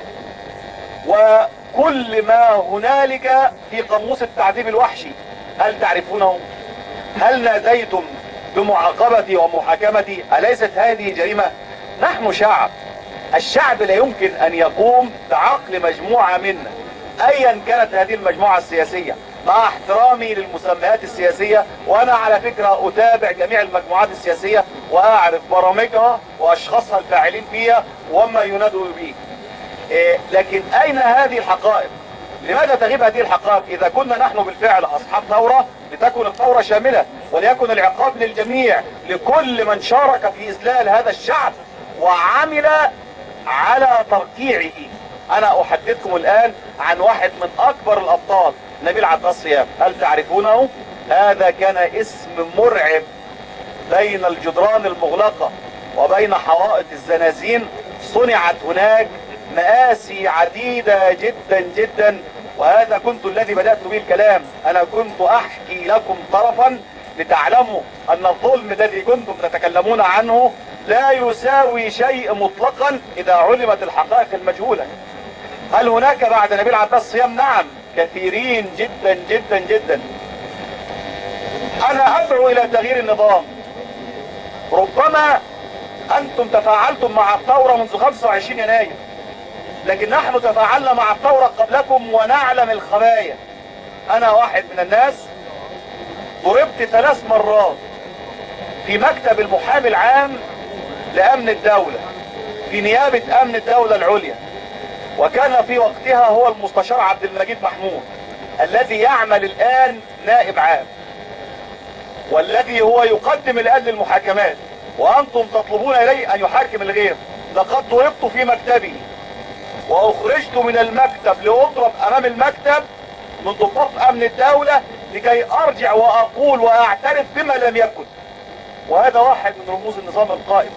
وكل ما هنالك في قاموس التعذيب الوحشي. هل تعرفونه؟ هل ناديتم بمعاقبتي ومحاكمتي؟ أليست هذه جريمة؟ نحن شعب، الشعب لا يمكن أن يقوم بعقل مجموعة منا أيا كانت هذه المجموعة السياسية، مع احترامي للمسميات السياسية، وأنا على فكرة أتابع جميع المجموعات السياسية وأعرف برامجها وأشخاصها الفاعلين فيها وما ينادوا به. لكن أين هذه الحقائق؟ لماذا تغيب هذه الحقائق؟ إذا كنا نحن بالفعل أصحاب ثورة، لتكن الثورة شاملة وليكن العقاب للجميع، لكل من شارك في إذلال هذا الشعب وعمل على تركيعه. أنا أحدثكم الآن عن واحد من أكبر الأبطال، نبيل عباس صيام. هل تعرفونه؟ هذا كان اسم مرعب بين الجدران المغلقة وبين حوائط الزنازين. صنعت هناك مآسي عديدة جدا جدا، وهذا كنت الذي بدأت به الكلام. أنا كنت أحكي لكم طرفا لتعلموا أن الظلم الذي كنتم تتكلمون عنه لا يساوي شيء مطلقا إذا علمت الحقائق المجهولة. هل هناك بعد نبيل عباس صيام؟ نعم، كثيرين جدا جدا جدا. أنا أدعو إلى تغيير النظام. ربما أنتم تفاعلتم مع الثورة منذ 25 يناير، لكن نحن تفاعلنا مع الثورة قبلكم ونعلم الخبايا. انا واحد من الناس ضربت 3 مرات في مكتب المحامي العام لأمن الدولة في نيابة أمن الدولة العليا، وكان في وقتها هو المستشار عبد المجيد محمود الذي يعمل الآن نائب عام، والذي هو يقدم الآن للمحاكمات، وأنتم تطلبون إليه أن يحاكم الغير. لقد ضربت في مكتبي وأخرجت من المكتب لأضرب أمام المكتب من ضباط أمن الدولة لكي أرجع وأقول وأعترف بما لم يكن. وهذا واحد من رموز النظام القائم،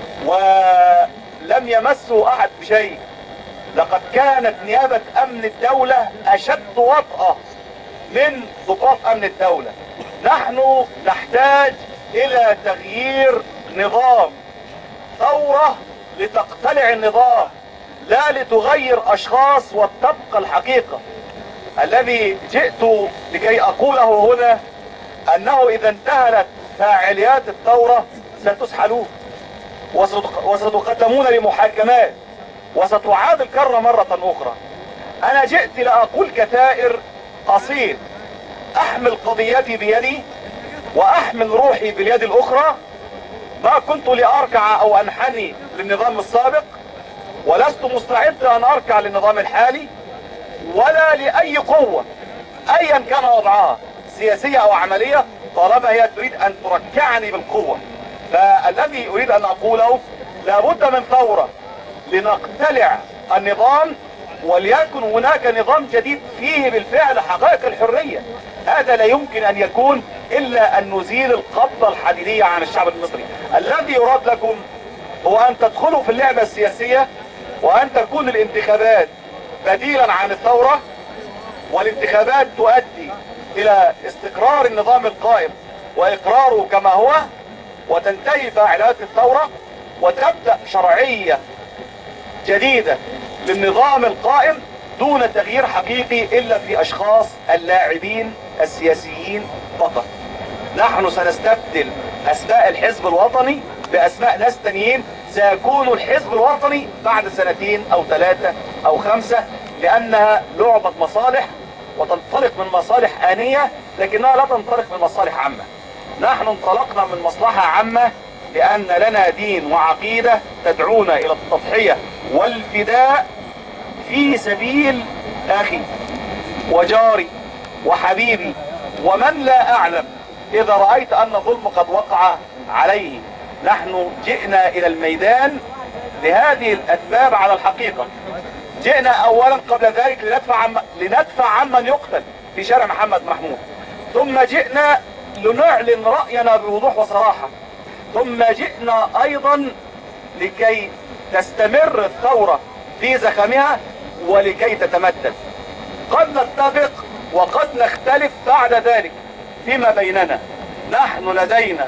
ولم يمسه أحد بشيء. لقد كانت نيابة أمن الدولة أشد وطأة من ضباط أمن الدولة. نحن نحتاج إلى تغيير نظام، ثورة لتقتلع النظام لا لتغير أشخاص وتبقى الحقيقة. الذي جئت لكي أقوله هنا أنه إذا انتهت فاعليات الثورة ستسحلون وستقدمون لمحاكمات وستعاد الكرة مرة أخرى. أنا جئت لأقول كثائر أصيل، أحمل قضيتي بيدي وأحمل روحي باليد الأخرى. ما كنت لأركع أو أنحني للنظام السابق، ولست مستعد أن أركع للنظام الحالي ولا لأي قوة أيا كان وضعها سياسية أو عملية، طالما هي تريد أن تركعني بالقوة. فالذي أريد أن أقوله لابد من ثورة لنقتلع النظام، وليكن هناك نظام جديد فيه بالفعل حقائق الحرية. هذا لا يمكن أن يكون إلا أن نزيل القبضة الحديدية عن الشعب المصري. الذي يراد لكم هو أن تدخلوا في اللعبة السياسية وأن تكون الانتخابات بديلا عن الثورة، والانتخابات تؤدي إلى استقرار النظام القائم وإقراره كما هو، وتنتهي فاعلات الثورة وتبدأ شرعية جديدة للنظام القائم دون تغيير حقيقي إلا في أشخاص اللاعبين السياسيين فقط. نحن سنستبدل أسماء الحزب الوطني بأسماء ناس تانيين، سيكون الحزب الوطني بعد 2 أو 3 أو 5، لأنها لعبة مصالح وتنطلق من مصالح آنية لكنها لا تنطلق من مصالح عامة. نحن انطلقنا من مصلحة عامة لأن لنا دين وعقيدة تدعونا إلى التضحية والفداء في سبيل أخي وجاري وحبيبي ومن لا أعلم إذا رأيت أن الظلم قد وقع عليه. نحن جئنا إلى الميدان لهذه الأسباب على الحقيقة. جئنا أولا قبل ذلك لندفع عن من يقتل في شارع محمد محمود، ثم جئنا لنعلن رأينا بوضوح وصراحة، ثم جئنا أيضا لكي تستمر الثورة في زخمها ولكي تتمدد. قد نتفق وقد نختلف بعد ذلك فيما بيننا. نحن لدينا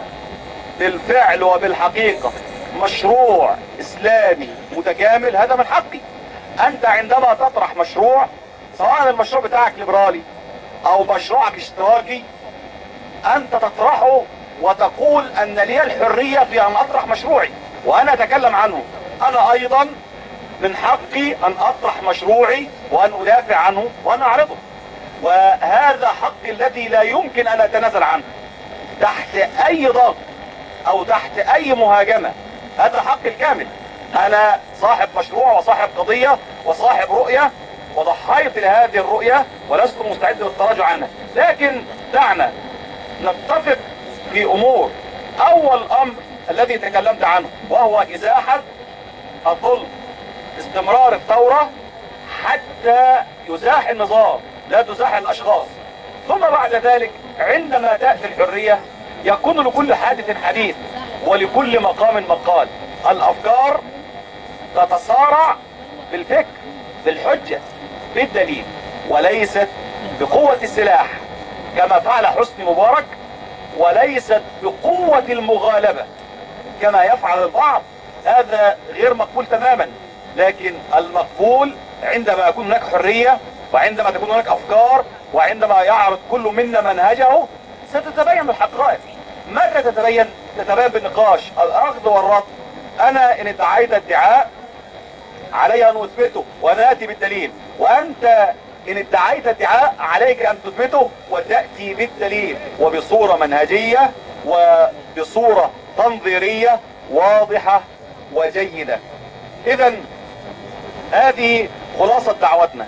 بالفعل وبالحقيقة مشروع إسلامي متكامل، هذا من حقي. أنت عندما تطرح مشروع، سواء المشروع بتاعك ليبرالي أو مشروعك اشتراكي، أنت تطرحه وتقول أن لي الحرية في أن أطرح مشروعي وأنا أتكلم عنه. أنا أيضا من حقي أن أطرح مشروعي وأن أدافع عنه وأن أعرضه، وهذا حقي الذي لا يمكن أن أتنازل عنه تحت أي ضغط أو تحت أي مهاجمة. هذا حقي الكامل. أنا صاحب مشروع وصاحب قضية وصاحب رؤية، وضحيت لهذه الرؤية ولست مستعد للتراجع عنها. لكن دعنا نتفق في أمور. أول أمر الذي تكلمت عنه وهو إزاحة الظلم، استمرار الثورة حتى يزاح النظام لا تزاح الأشخاص. ثم بعد ذلك عندما تأتي الحرية يكون لكل حادث حديث ولكل مقام مقال. الأفكار تتصارع بالفكر بالحجة بالدليل، وليست بقوة السلاح كما فعل حسني مبارك، وليست بقوة المغالبة كما يفعل البعض. هذا غير مقبول تماما. لكن المقبول عندما يكون هناك حرية، وعندما تكون هناك أفكار، وعندما يعرض كل منا منهجه، ستتبين الحقائق. متى تتبين؟ تتبين بالنقاش، الأخذ والرد. أنا إن ادعيت ادعاء علي ان اثبته وناتي بالدليل، وانت ان ادعيت ادعاء عليك ان تثبته وتاتي بالدليل وبصوره منهجيه وبصوره تنظيريه واضحه وجيده. اذا هذه خلاصة دعوتنا.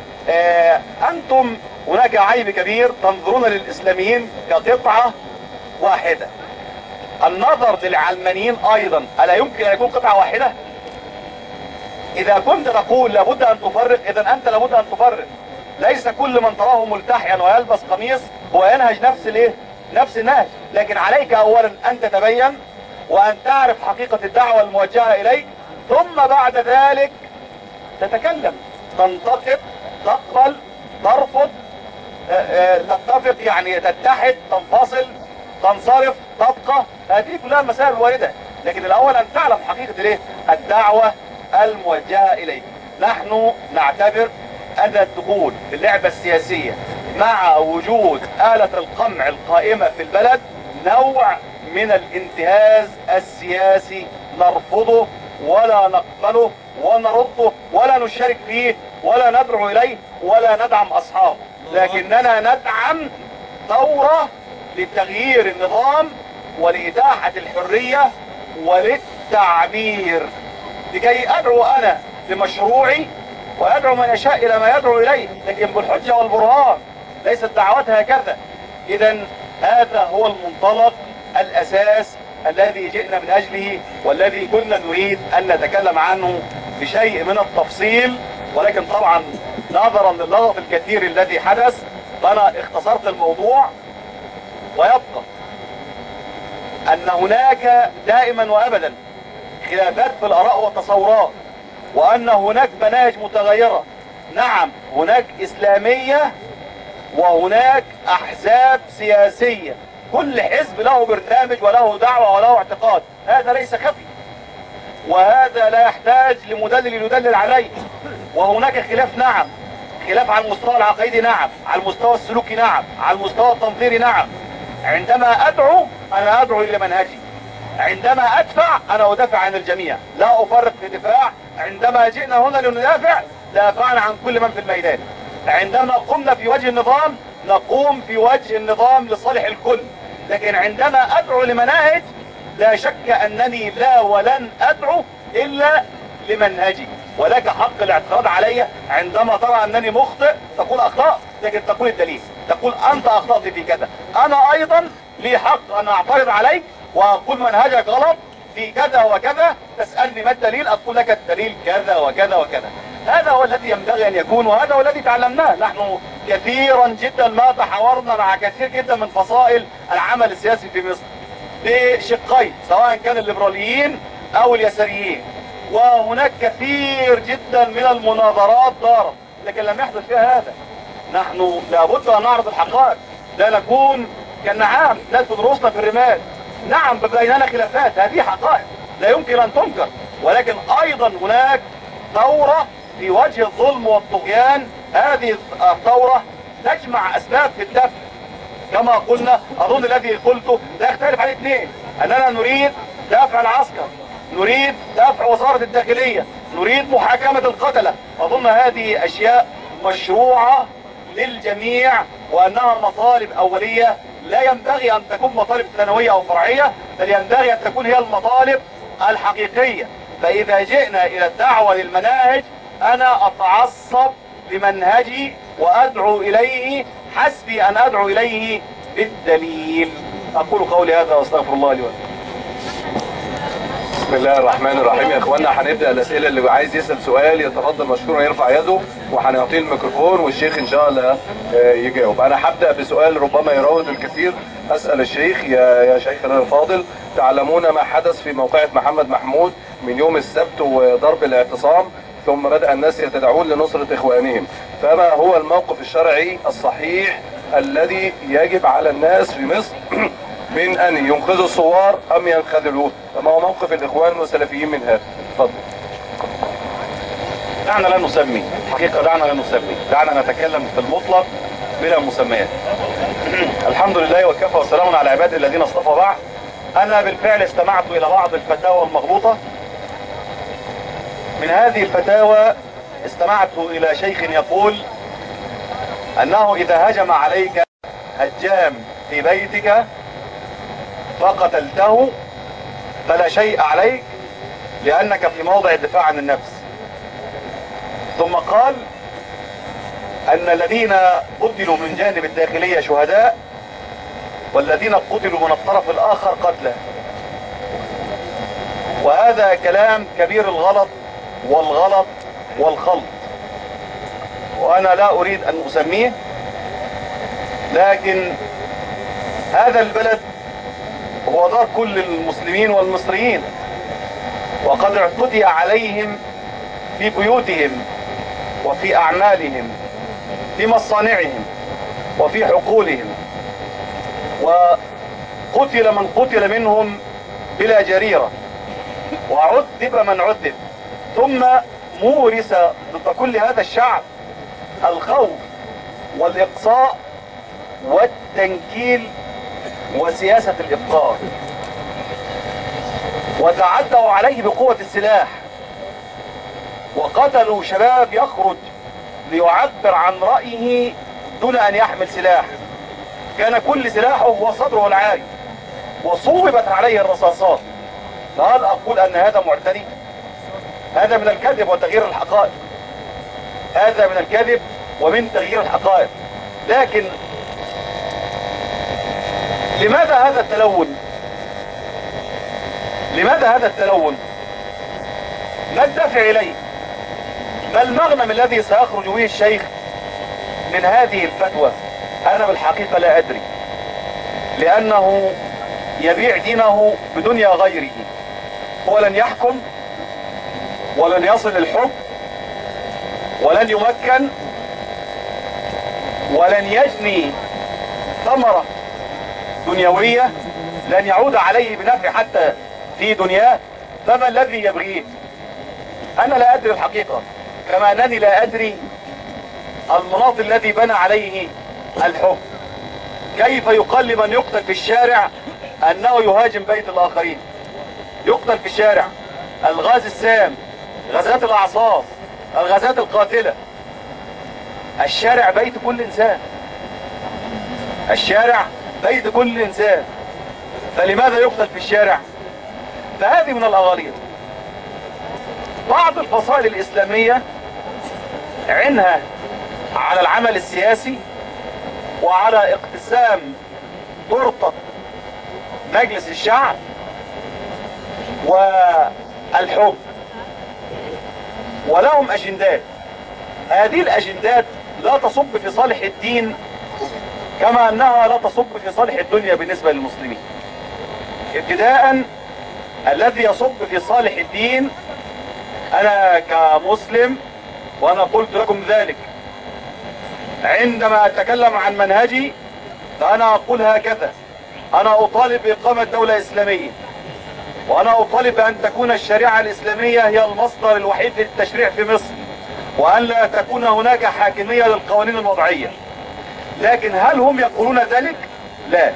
انتم هناك عيب كبير، تنظرون للاسلاميين كقطعة واحدة. النظر للعلمانيين ايضا الا يمكن ان يكون قطعة واحدة؟ اذا كنت تقول لابد ان تفرق، اذا انت لابد ان تفرق. ليس كل من تراه ملتحيا ويلبس قميص هو ينهج نفس النهج، لكن عليك اولا ان تتبين وان تعرف حقيقة الدعوة الموجهة اليك، ثم بعد ذلك تتكلم، تنتقد، تقبل، ترفض، تتفق يعني تتحد، تنفصل، تنصرف، تبقى. هذه كلها مسائل واردة، لكن الاول ان تعلم حقيقة الدعوة الموجهة اليك. نحن نعتبر ان الدخول في اللعبة السياسية مع وجود آلة القمع القائمة في البلد نوع من الانتهاز السياسي نرفضه ولا نقبله ونرده ولا نشارك فيه ولا ندعو اليه ولا ندعم اصحابه، لكننا ندعم ثورة لتغيير النظام ولإتاحة الحرية وللتعبير، لكي ادعو انا لمشروعي وادعو من يشاء الى ما يدعو اليه، لكن بالحجة والبرهان، ليست دعوات هكذا. اذا هذا هو المنطلق الاساس الذي جئنا من اجله والذي كنا نريد ان نتكلم عنه بشيء من التفصيل، ولكن طبعا نظرا للغط الكثير الذي حدث فانا اختصرت الموضوع. ويبقى ان هناك دائما وابدا خلافات في الاراء والتصورات، وان هناك مناهج متغيرة. نعم هناك اسلامية وهناك احزاب سياسية، كل حزب له برنامج وله دعوة وله اعتقاد، هذا ليس خفي وهذا لا يحتاج لمدلل يدلل عليه. وهناك خلاف، نعم، خلاف على المستوى العقيدي، نعم، على المستوى السلوكي، نعم، على المستوى التنظيري، نعم. عندما ادعو انا ادعو الى منهجي، عندما ادفع انا ادافع عن الجميع، لا افرق في دفاع. عندما جئنا هنا لندافع دافعنا عن كل من في الميدان. عندما قمنا في وجه النظام نقوم في وجه النظام لصالح الكل، لكن عندما ادعو لمناهج لا شك انني لا ولن ادعو الا لمنهجي، ولك حق الاعتراض علي عندما ترى انني مخطئ، تقول اخطأت، لكن تقول الدليل، تقول انت اخطأت في كذا. انا ايضا لي حق ان اعترض عليك واقول منهجك غلط في كذا وكذا، تسألني ما الدليل، اقول لك الدليل كذا وكذا وكذا. هذا هو الذي ينبغي ان يكون، وهذا هو الذي تعلمناه. نحن كثيرا جدا ما تحاورنا مع كثير جدا من فصائل العمل السياسي في مصر بشقين، سواء كان الليبراليين او اليساريين، وهناك كثير جدا من المناظرات دارت، لكن لم يحدث فيها هذا. نحن لابد ان نعرض الحقائق، لا نكون كالنعام نلفظ رؤوسنا في الرمال. نعم بيننا خلافات، هذه حقائق لا يمكن ان تنكر، ولكن ايضا هناك ثورة في وجه الظلم والطغيان. هذه الثورة تجمع اسباب في الدفع كما قلنا. اظن الذي قلته لا يختلف عن اثنين، اننا نريد دفع العسكر، نريد دفع وزارة الداخلية، نريد محاكمة القتلة. اظن هذه اشياء مشروعة للجميع، وانها مطالب اولية لا ينبغي ان تكون مطالب ثانوية او فرعية، بل ينبغي ان تكون هي المطالب الحقيقية. فاذا جئنا الى الدعوة للمناهج انا اتعصب لمنهجي وادعو اليه، حسبي ان ادعو اليه بالدليل. اقول قولي هذا واستغفر الله لي ولكم. بسم الله الرحمن الرحيم. يا اخوانا هنبدا الاسئله، اللي عايز يسال سؤال يتفضل مشكورا يرفع يده وهنعطيه الميكروفون والشيخ ان شاء الله يجاوب. انا هبدا بسؤال ربما يراود الكثير. اسال الشيخ: يا شيخنا الفاضل، تعلمون ما حدث في موقعة محمد محمود من يوم السبت وضرب الاعتصام، ثم بدأ الناس يتدعون لنصرة إخوانهم، فما هو الموقف الشرعي الصحيح الذي يجب على الناس في مصر من أن ينقذوا الثوار أم ينخذلوه؟ فما هو موقف الإخوان والسلفيين من هذا؟ تفضل. دعنا لا نسمي، حقيقة دعنا لا نسمي، دعنا نتكلم في المطلق بلا مسميات. الحمد لله وكفى وسلام على عباد الذين اصطفى بعد. أنا بالفعل استمعت إلى بعض الفتاوى المغلوطة من هذه الفتاوى استمعت إلى شيخ يقول أنه إذا هجم عليك هجام في بيتك فقتلته فلا شيء عليك لأنك في موضع الدفاع عن النفس. ثم قال أن الذين قتلوا من جانب الداخلية شهداء والذين قتلوا من الطرف الآخر قتلى. وهذا كلام كبير الغلط والغلط والخلط، وأنا لا أريد أن أسميه، لكن هذا البلد هو دار كل المسلمين والمصريين، وقد اعتدي عليهم في بيوتهم وفي أعمالهم في مصانعهم وفي حقولهم، وقتل من قتل منهم بلا جريرة، وعذب من عذب، ثم مورس ضد كل هذا الشعب الخوف والإقصاء والتنكيل وسياسة الإفقار، وتعدوا عليه بقوة السلاح، وقتلوا شباب يخرج ليعبر عن رأيه دون أن يحمل سلاح، كان كل سلاحه هو صدره العاري، وصوبت عليه الرصاصات. فهل أقول أن هذا معتدي؟ هذا من الكذب وتغيير الحقائق، هذا من الكذب ومن تغيير الحقائق. لكن لماذا هذا التلون؟ لماذا هذا التلون؟ ما الدافع إليه؟ ما المغنم الذي سيخرج به الشيخ من هذه الفتوى؟ أنا بالحقيقة لا أدري، لأنه يبيع دينه بدنيا غيره. هو لن يحكم ولن يصل للحكم ولن يمكن ولن يجني ثمرة دنيوية لن يعود عليه بنفع حتى في دنياه، فما الذي يبغيه؟ أنا لا أدري الحقيقة، كما أنني لا أدري المناط الذي بنى عليه الحكم. كيف يقال لمن يقتل في الشارع أنه يهاجم بيت الآخرين؟ يقتل في الشارع، الغاز السام، غازات الأعصاب، الغازات القاتلة. الشارع بيت كل إنسان، الشارع بيت كل إنسان، فلماذا يقتل في الشارع؟ فهذه من الأغاليط. بعض الفصائل الإسلامية عينها على العمل السياسي وعلى اقتسام تورتة مجلس الشعب والحكم، ولهم أجندات. هذه الأجندات لا تصب في صالح الدين كما أنها لا تصب في صالح الدنيا بالنسبة للمسلمين. ابتداء الذي يصب في صالح الدين، أنا كمسلم وأنا قلت لكم ذلك عندما أتكلم عن منهجي، فأنا أقول هكذا: أنا أطالب بإقامة دولة إسلامية، وأنا أطالب أن تكون الشريعة الإسلامية هي المصدر الوحيد للتشريع في مصر، وأن لا تكون هناك حاكمية للقوانين الوضعية. لكن هل هم يقولون ذلك؟ لا،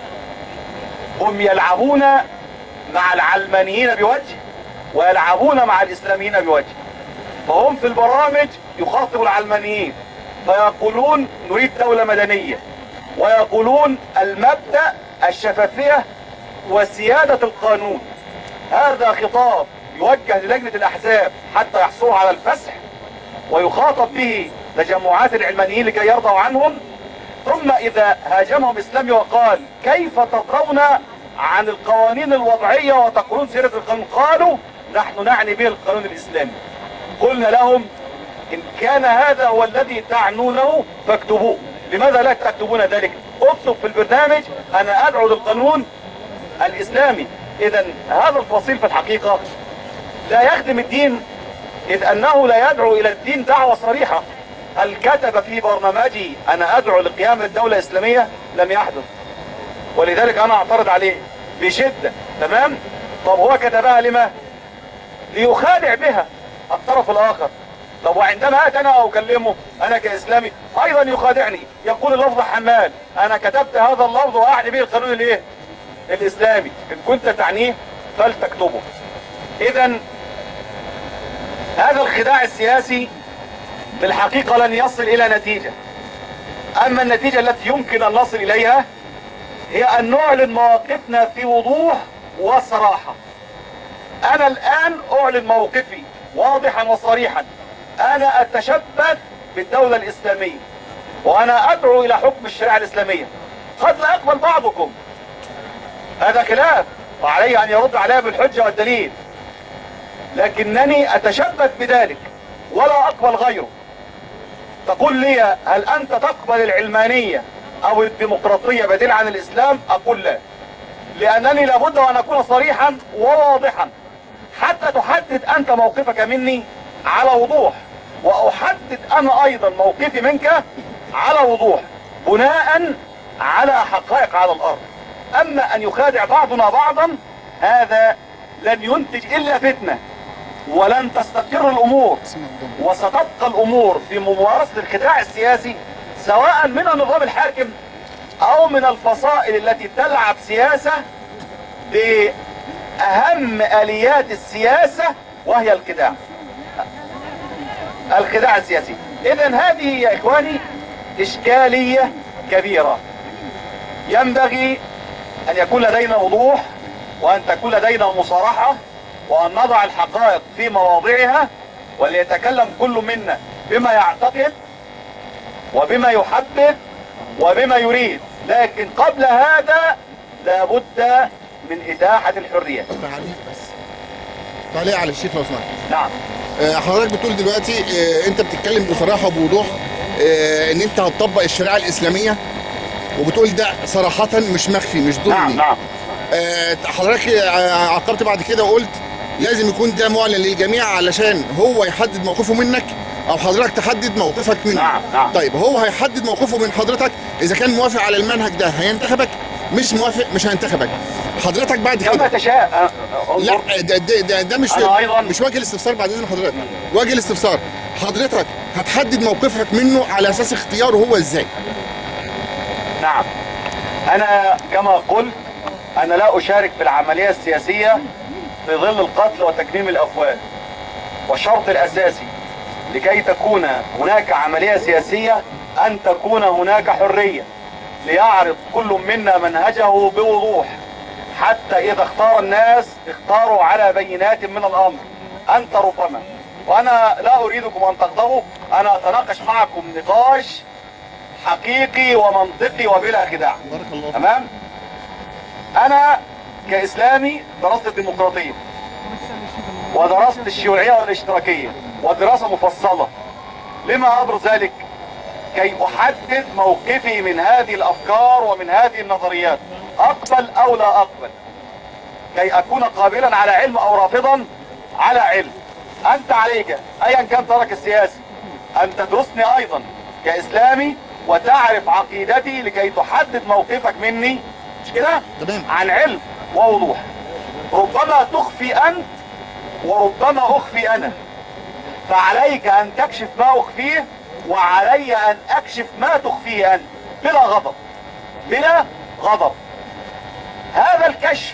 هم يلعبون مع العلمانيين بوجه ويلعبون مع الإسلاميين بوجه. فهم في البرامج يخاطبوا العلمانيين فيقولون نريد دولة مدنية، ويقولون المبدأ الشفافية وسيادة القانون. هذا خطاب يوجه للجنة الأحزاب حتى يحصلوا على الفسح، ويخاطب به تجمعات العلمانيين لكي يرضوا عنهم. ثم إذا هاجمهم إسلامي وقال كيف ترضون عن القوانين الوضعية وتقولون سيادة القانون، قالوا نحن نعني به القانون الإسلامي. قلنا لهم إن كان هذا هو الذي تعنونه فاكتبوه. لماذا لا تكتبون ذلك؟ اكتب في البرنامج أنا أدعو للقانون الإسلامي. إذا هذا الفصيل في الحقيقة لا يخدم الدين، إذ أنه لا يدعو إلى الدين دعوة صريحة. هل كتب في برنامجي أنا أدعو لقيام الدولة الإسلامية؟ لم يحدث، ولذلك أنا أعترض عليه بشدة. تمام؟ طب هو كتبها لما؟ ليخادع بها الطرف الآخر. طب وعندما أتى أنا أكلمه أنا كإسلامي أيضا يخادعني، يقول اللفظ حمال، أنا كتبت هذا اللفظ وأعني به القانون الإيه؟ الإسلامي. إن كنت تعنيه فلتكتبه. إذا هذا الخداع السياسي بالحقيقة لن يصل إلى نتيجة. أما النتيجة التي يمكن أن نصل إليها هي أن نعلن مواقفنا في وضوح وصراحة. أنا الآن أعلن موقفي واضحا وصريحا. أنا أتشبث بالدولة الإسلامية وأنا أدعو إلى حكم الشريعة الإسلامية. قد لا يقبل بعضكم، هذا خلاف وعليه أن يرد عليها بالحجة والدليل، لكنني أتشبث بذلك ولا أقبل غيره. تقول لي هل أنت تقبل العلمانية أو الديمقراطية بديل عن الإسلام؟ أقول لا، لأنني لابد أن أكون صريحا وواضحا حتى تحدد أنت موقفك مني على وضوح، وأحدد أنا أيضا موقفي منك على وضوح بناء على حقائق على الأرض. أما أن يخادع بعضنا بعضا هذا لن ينتج إلا فتنة، ولن تستقر الأمور، وستبقى الأمور في ممارسة الخداع السياسي سواء من النظام الحاكم أو من الفصائل التي تلعب سياسة بأهم آليات السياسة وهي الخداع السياسي. إذن هذه يا إخواني إشكالية كبيرة، ينبغي أن يكون لدينا وضوح وأن تكون لدينا مصارحة وأن نضع الحقائق في مواضعها، وليتكلم كل منا بما يعتقد وبما يحبذ وبما يريد، لكن قبل هذا لابد من إتاحة الحرية. تعليق على الشيخ لو سمحت. نعم. حضرتك بتقول دلوقتي انت بتتكلم بصراحة وبوضوح ان انت هتطبق الشريعة الإسلامية، وبتقول ده صراحة مش مخفي مش ضمني. نعم. حضرتك عقبت بعد كده وقلت لازم يكون ده معلن للجميع علشان هو يحدد موقفه منك او حضرتك تحدد موقفك منه. نعم. طيب هو هيحدد موقفه من حضرتك، اذا كان موافق على المنهج ده هينتخبك، مش موافق مش هينتخبك. حضرتك بعد كده كما تشاء. لا ده مش وجه الاستفسار بعد اذن حضرتك. وجه الاستفسار حضرتك هتحدد موقفك منه على اساس اختياره هو ازاي؟ نعم. انا كما قلت انا لا اشارك في العملية السياسية في ظل القتل وتكميم الأفواه، والشرط الأساسي لكي تكون هناك عملية سياسية أن تكون هناك حرية ليعرض كل منا منهجه بوضوح، حتى إذا اختار الناس اختاروا على بينات من الأمر. أنت ربما، وأنا لا أريدكم أن تغضبوا، أنا أتناقش معكم نقاش حقيقي ومنطقي وبلا خداع. تمام؟ أنا كإسلامي درست الديمقراطية ودرست الشيوعية والاشتراكية ودراسة مفصلة. لما أبرز ذلك؟ كي أحدد موقفي من هذه الأفكار ومن هذه النظريات، أقبل أو لا أقبل، كي أكون قابلا على علم أو رافضا على علم. أنت عليك أيا كان طريقك السياسي أن تدرسني أيضا كإسلامي وتعرف عقيدتي لكي تحدد موقفك مني، مش كده؟ عن علم ووضوح. ربما تخفي أنت وربما أخفي أنا، فعليك أن تكشف ما أخفيه وعلي أن أكشف ما تخفيه أنت بلا غضب. بلا غضب. هذا الكشف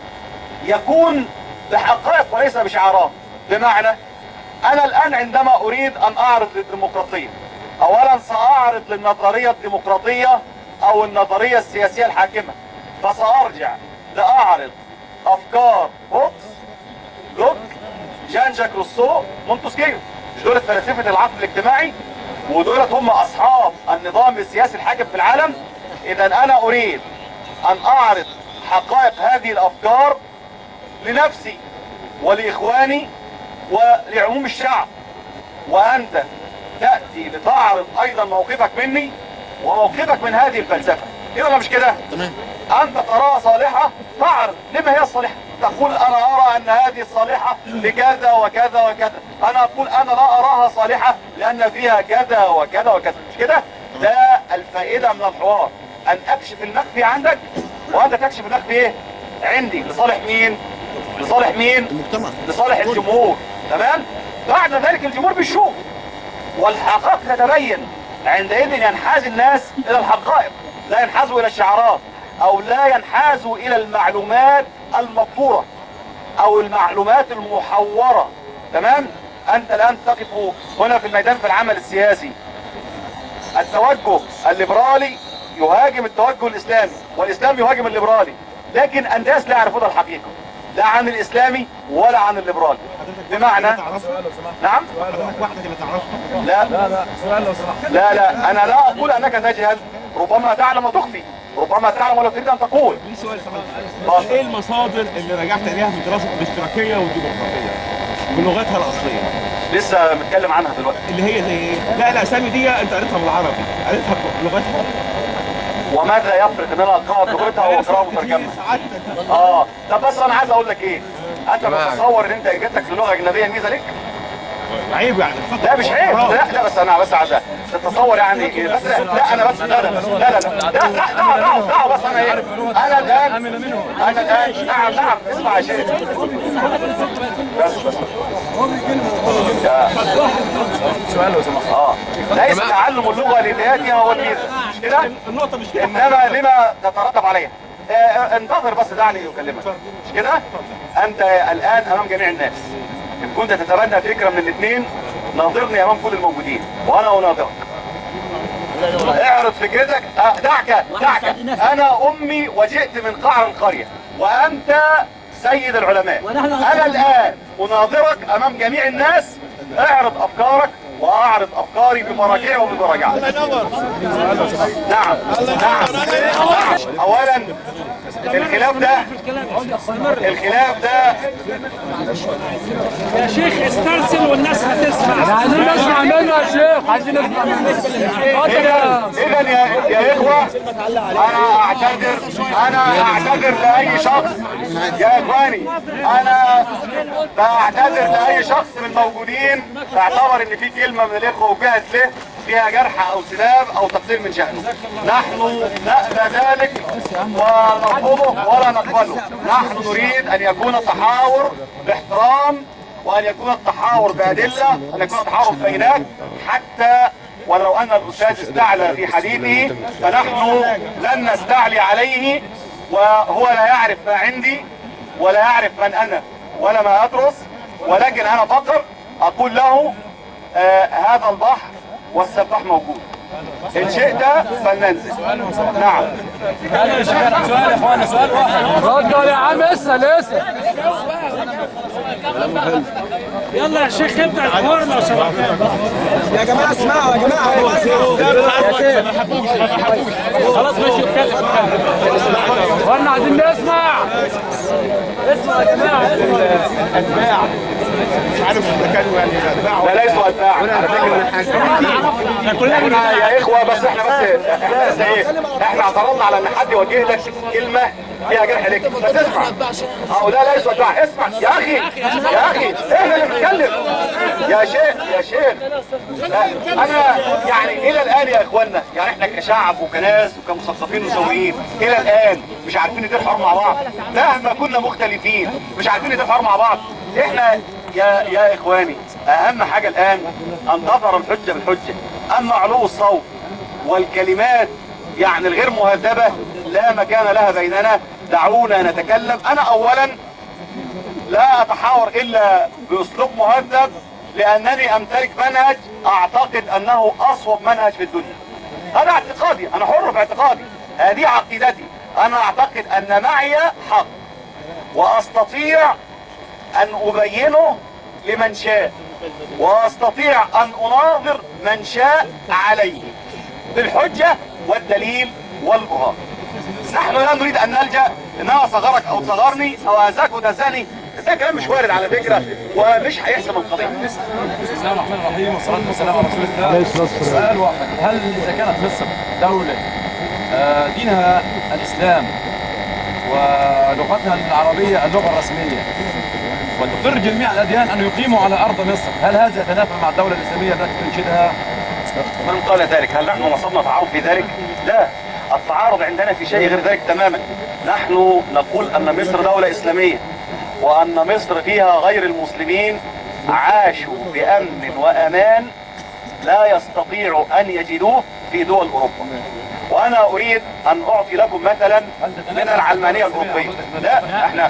يكون بحقائق وليس بشعارات. بمعنى أنا الآن عندما أريد أن أعرض للديمقراطية، أولا سأعرض للنظرية الديمقراطية أو النظرية السياسية الحاكمة، فسأرجع لأعرض أفكار هوبس، لوك، جان جاك روسو، مونتسكيو. مش دولة فلاسفة العقل الاجتماعي؟ ودولة هم أصحاب النظام السياسي الحاكم في العالم. إذا أنا أريد أن أعرض حقائق هذه الأفكار لنفسي ولإخواني ولعموم الشعب، وأنت تأتي لتعرض أيضا موقفك مني وموقفك من هذه الفلسفة. إيه ولا مش كده؟ تمام. أنت تراها صالحة تعرض لما هي الصالحة، تقول أنا أرى أن هذه الصالحة لكذا وكذا وكذا، أنا أقول أنا لا أراها صالحة لأن فيها كذا وكذا وكذا، مش كده؟ ده الفائدة من الحوار، أن أكشف المخفي عندك وأنت تكشف المخفي إيه؟ عندي. لصالح مين؟ لصالح مين؟ المجتمع، لصالح الجمهور. تمام؟ بعد ذلك الجمهور بيشوف والحقائق تتبين، عندئذ ينحاز الناس إلى الحقائق، لا ينحازوا إلى الشعارات أو لا ينحازوا إلى المعلومات المبتورة أو المعلومات المحورة. تمام؟ انت الان تقف هنا في الميدان في العمل السياسي. التوجه الليبرالي يهاجم التوجه الاسلامي، والاسلام يهاجم الليبرالي، لكن الناس لا يعرفون الحقيقة لا عن الاسلامي ولا عن الليبرالي. بمعنى نعم لا لا انا لا اقول انك تجهل، ربما تعلم وتخفي، ربما تعلم ولا تريد ان تقول. ايه المصادر اللي رجعت اليها في دراسه الاشتراكيه والديمقراطيه بلغتها الاصليه؟ لسه متكلم عنها دلوقتي. اللي هي زي ايه؟ لا الاسامي دي انت قريتها بالعربي، قريتها بلغتها. وماذا يفرق ان انا اقراها بلغتها واقراها مترجمه؟ طب بس انا عايز اقول لك ايه؟ انت متصور ان انت اجابتك للغه اجنبيه ميزه ليك؟ عيب يعني. لا مش عيب، لا بس انا بس عايز تتصور يعني بس لا انا بس لا بس انا ايه؟ انا الان نعم اسمع يا شيخ. بس سؤال لو سمحت. ليس تعلم اللغه لذاتها هو الميزه، مش كده؟ النقطه مش كده. انما لما تترتب عليها. انتظر بس دعني اكلمك، مش كده؟ انت الان امام جميع الناس، ان كنت تتبنى فكره من الاثنين ناظرني امام كل الموجودين وانا اناظرك. اعرض فكرتك. دعك انا امي وجئت من قعر القريه وانت سيد العلماء. انا الان اناظرك امام جميع الناس. اعرض افكارك واعرض افكاري بمراجعها وبمراجعها. نعم. اولا الخلاف ده يا شيخ استرسل والناس هتسمع. عايزين نسمع منه يا شيخ، عايزين نسمع منه. اذا يا اخوه انا اعتذر لاي شخص يا اخواني، انا بعتذر لاي شخص من الموجودين اعتبر ان في كلمه من الاخوه وجهت له فيها جرح او سلام او تقصير من شأنه. نحن نأبى ذلك ونرفضه ولا نقبله. نحن نريد ان يكون التحاور باحترام، وان يكون التحاور بأدلة، ان يكون التحاور ببينات، حتى ولو ان الاستاذ استعلى في حديثه فنحن لن نستعلي عليه، وهو لا يعرف ما عندي ولا يعرف من انا ولا ما ادرس، ولكن انا فقط اقول له هذا البحر والسباح موجود، ان شئت فلننزل. نعم. سؤال يا اخوانا، سؤال واحد. رد يا عم، اسال. يلا يا شيخ ابدا الحوار لو سمحت. يا جماعه اسمعوا يا جماعه. خلاص ماشي اتكلم. وانا عايزين نسمع. اسمع يا جماعه. اتباع مش عارف اذا كانوا يعني اتباع لا ليسوا اتباع على فكره. كلنا يا اخوه، بس احنا احنا اعترضنا على ان حد يوجه لك كلمه فيها جرح ليك فتسمع. لا ليسوا اتباع. اسمع يا اخي احنا اللي بنتكلم يا شيخ. انا يعني الى الان يا اخوانا، يعني احنا كشعب وكناس وكمثقفين وسويين الى الان مش عارفين ندير حوار مع بعض، مهما كنا مختلفين مش عارفين ندير حوار مع بعض. احنا يا اخواني اهم حاجه الان ان تظهر الحجه بالحجه. اما علو الصوت والكلمات يعني الغير مهذبه لا مكان لها بيننا. دعونا نتكلم. انا اولا لا اتحاور الا باسلوب مهذب، لانني امتلك منهج اعتقد انه اصوب منهج في الدنيا. هذا اعتقادي، انا حر في اعتقادي، هذه عقيدتي. انا اعتقد ان معي حق واستطيع ان ابينه لمن شاء، واستطيع ان اناظر من شاء عليه بالحجة والدليل والبرهان. نحن لا نريد ان نلجأ ان انا اصغرك او تصغرني او اذاك وتنساني. ده كلام مش وارد على فكرة ومش هيحسم القضية. بسم الله الرحمن الرحيم والصلاة والسلام على رسول الله. سؤال واحد، هل اذا كانت مصر دولة دينها الاسلام ولغتها العربية اللغة الرسمية وتقر جميع الاديان ان يقيموا على ارض مصر، هل هذا يتنافى مع الدولة الاسلامية التي تنشدها؟ من قال ذلك؟ هل نحن وصلنا تعارض في ذلك؟ لا، التعارض عندنا في شيء غير ذلك تماما. نحن نقول ان مصر دولة اسلامية، وان مصر فيها غير المسلمين عاشوا بامن وامان لا يستطيع ان يجدوه في دول اوروبا. وانا اريد ان اعطي لكم مثلا من العلمانية الاوروبية. لا احنا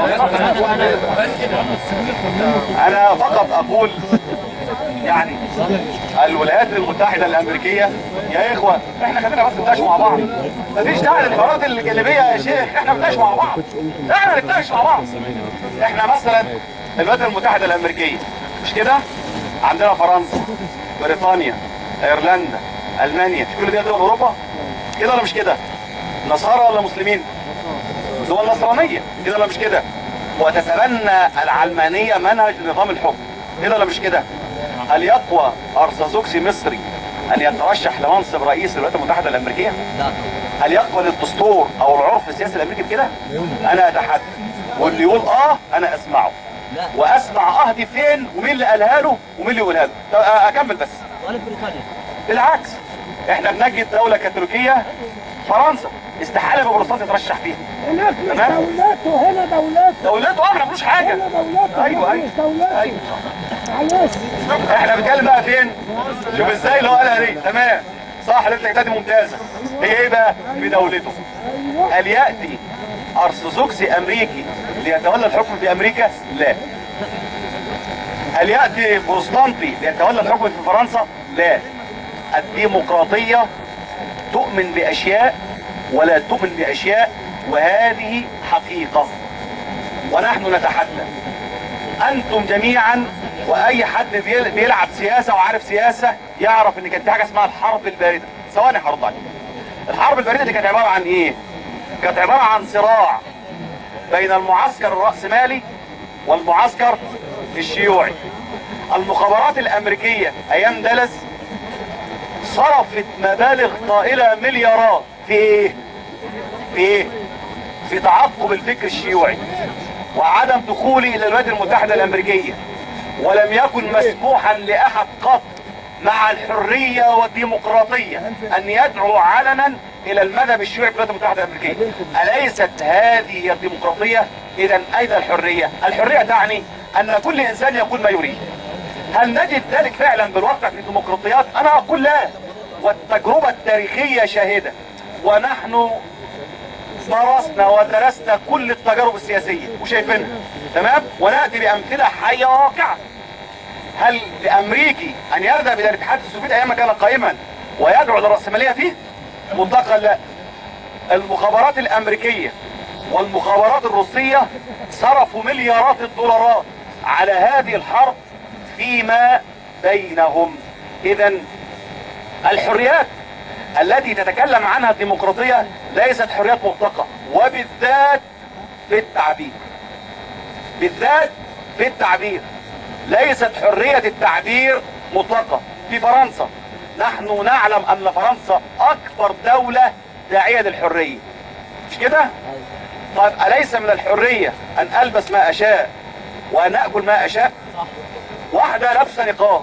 انا فقط اقول يعني الولايات المتحدة الامريكية يا اخوة احنا خلينا بس نتناقش مع بعض، مفيش داعي للحوارات الجانبية يا شيخ، احنا نتناقش مع بعض، احنا نتناقش مع بعض. احنا مثلا الولايات المتحدة الامريكية مش كده؟ عندنا فرنسا، بريطانيا، ايرلندا، المانيا، مش كل دي دول اوروبا؟ كده ولا مش كده؟ نصارى ولا مسلمين؟ دول نصرانية كده ولا مش كده؟ وتتبنى العلمانية منهج نظام الحكم كده ولا مش كده؟ هل يقوى ارثوذكسي مصري ان يترشح لمنصب رئيس الولايات المتحدة الامريكية؟ لا. هل يقبل الدستور او العرف السياسي الامريكي بكده؟ انا اتحدى، واللي يقول انا اسمعه، واسمع دي فين ومين اللي قالها له ومين اللي يقولها له. طب اكمل بس. ولا بريطانيا بالعكس، احنا بنجد دولة كاثوليكية فرنسا استحالة ببروتستانت يترشح فيها. هناك مش دولته، هنا دولته. دولته احنا ملوش حاجة. هنا دولته. ايوه ايوه. معلش. احنا بنتكلم بقى فين؟ شوف ازاي اللي هو قالها دي. تمام صح، الانتقادات ممتازة. هي ايه بقى؟ في دولته. هل يأتي ارثوذكسي امريكي ليتولى الحكم في امريكا؟ لا. هل يأتي بروتستانتي ليتولى الحكم في فرنسا؟ لا. الديمقراطية تؤمن بأشياء ولا تؤمن بأشياء، وهذه حقيقة. ونحن نتحدى أنتم جميعا، وأي حد بيلعب سياسة وعارف سياسة يعرف إن كانت في حاجة اسمها الحرب الباردة. ثواني هرد عليك. الحرب الباردة دي كانت عبارة عن إيه؟ كانت عبارة عن صراع بين المعسكر الرأسمالي والمعسكر الشيوعي. المخابرات الأمريكية أيام دالاس صرفت مبالغ طائلة مليارات في ايه؟ في ايه؟ في تعقب الفكر الشيوعي وعدم دخوله الى الولايات المتحدة الامريكية. ولم يكن مسموحا لاحد قط مع الحرية والديمقراطية ان يدعو علنا الى المذهب الشيوعي في الولايات المتحدة الامريكية. اليست هذه هي الديمقراطية؟ اذا اين الحرية؟ الحرية تعني ان كل انسان يقول ما يريد. هل نجد ذلك فعلا بالواقع في الديمقراطيات؟ انا اقول لا، والتجربة التاريخية شاهدة، ونحن درسنا ودرسنا كل التجارب السياسية وشايفينها تمام، ونأتي بأمثلة حية واقعة. هل لأمريكي أن يذهب إلى الاتحاد السوفيتي أيام ما كان قائما ويدعو للرأسمالية فيه؟ مطلقا لا. المخابرات الأمريكية والمخابرات الروسية صرفوا مليارات الدولارات على هذه الحرب فيما بينهم. إذا الحريات التي تتكلم عنها الديمقراطية ليست حريات مطلقة، وبالذات في التعبير. بالذات في التعبير ليست حرية التعبير مطلقة. في فرنسا نحن نعلم أن فرنسا أكبر دولة داعية للحرية، مش كده؟ طيب أليس من الحرية أن ألبس ما أشاء وأن أكل ما أشاء؟ واحدة لابسة نقاب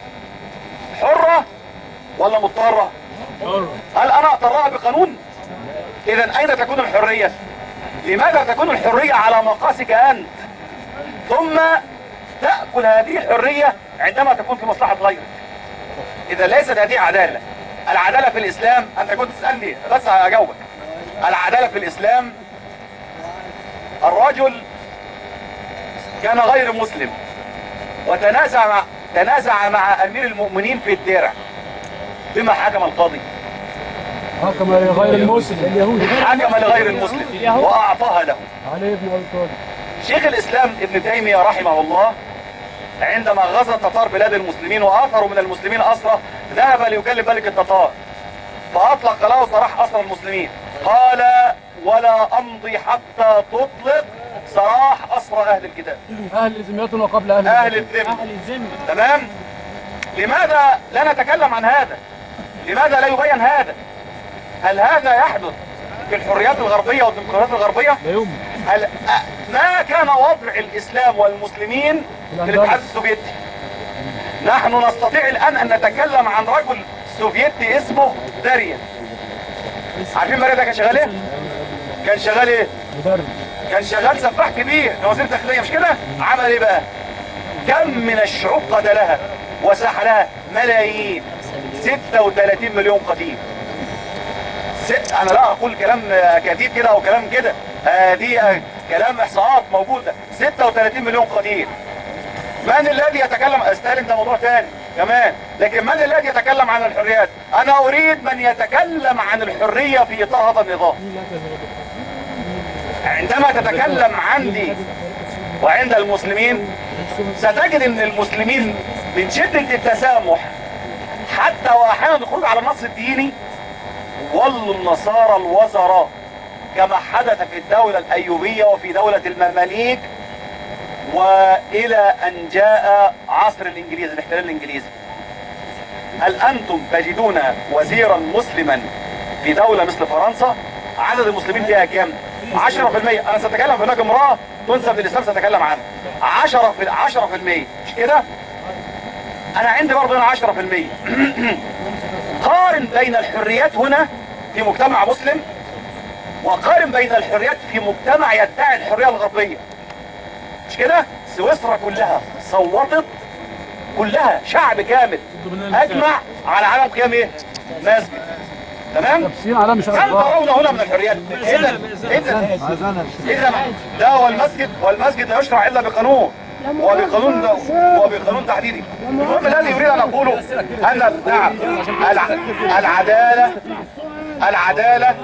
حرة ولا مضطرة؟ هل أنا أضطرها بقانون؟ إذا أين تكون الحرية؟ لماذا تكون الحرية على مقاسك أنت ثم تأكل هذه الحرية عندما تكون في مصلحة غيرك؟ إذا ليست هذه عدالة. العدالة في الإسلام، أنت كنت تسألني بس هجاوبك. العدالة في الإسلام الرجل كان غير مسلم وتنازع مع أمير المؤمنين في الدرع، بما حكم القاضي؟ حكم لغير المسلم. اليهود حكم لغير المسلم وأعطاها له. علي بن أبي طالب. شيخ الإسلام ابن تيمية رحمه الله عندما غزا التتار بلاد المسلمين وآثروا من المسلمين أسرى، ذهب ليكلم ملك التتار فأطلق له سراح أسرى المسلمين. قال: ولا أمضي حتى تطلق سراح أسرى أهل الكتاب، أهل ذمتنا وقبل أهل الذمة. تمام؟ لماذا لا نتكلم عن هذا؟ لماذا لا يبين هذا؟ هل هذا يحدث في الحريات الغربية والديمقراطيات الغربية؟ لا يمكن. هل ما كان وضع الإسلام والمسلمين في الاتحاد السوفيتي؟ نحن نستطيع الآن أن نتكلم عن رجل سوفيتي اسمه داريا. عارفين ماريا ده كان شغال ايه؟ كان شغال ايه؟ كان شغال سفاح كبير، كان وزير داخلية مش كده؟ عمل ايه بقى؟ كم من الشعوب قتلها وسحلها؟ ملايين، 36 مليون قتيل. انا لا اقول كلام كتيب كده او كلام كده، دي كلام احصاءات موجوده. 36 مليون قتيل. من الذي يتكلم؟ استهلك ده موضوع ثاني كمان، لكن من الذي يتكلم عن الحريات؟ انا اريد من يتكلم عن الحريه في اطار هذا النظام. عندما تتكلم عندي وعند المسلمين ستجد ان المسلمين من شده التسامح حتى واحيانا الخروج على النص الديني ولوا النصارى الوزراء، كما حدث في الدولة الأيوبية وفي دولة المماليك، وإلى أن جاء عصر الإنجليز، الاحتلال الإنجليزي. هل أنتم تجدون وزيرا مسلما في دولة مثل فرنسا عدد المسلمين فيها كام؟ 10%. أنا سأتكلم هناك امرأة تنسب للإسلام سأتكلم عنها. 10%، مش كده؟ أنا عندي برضه هنا 10%. قارن بين الحريات هنا في مجتمع مسلم وقارن بين الحريات في مجتمع يدعي الحرية الغربية. مش كده؟ سويسرا كلها صوتت، كلها شعب كامل اجمع على عدم قيام ايه؟ مسجد. تمام؟ كم ترون هنا من الحريات؟ اذا ده هو المسجد لا يشرع الا بقانون وبقانون تحديدي. المهم الذي يريد ان اقوله ان العدالة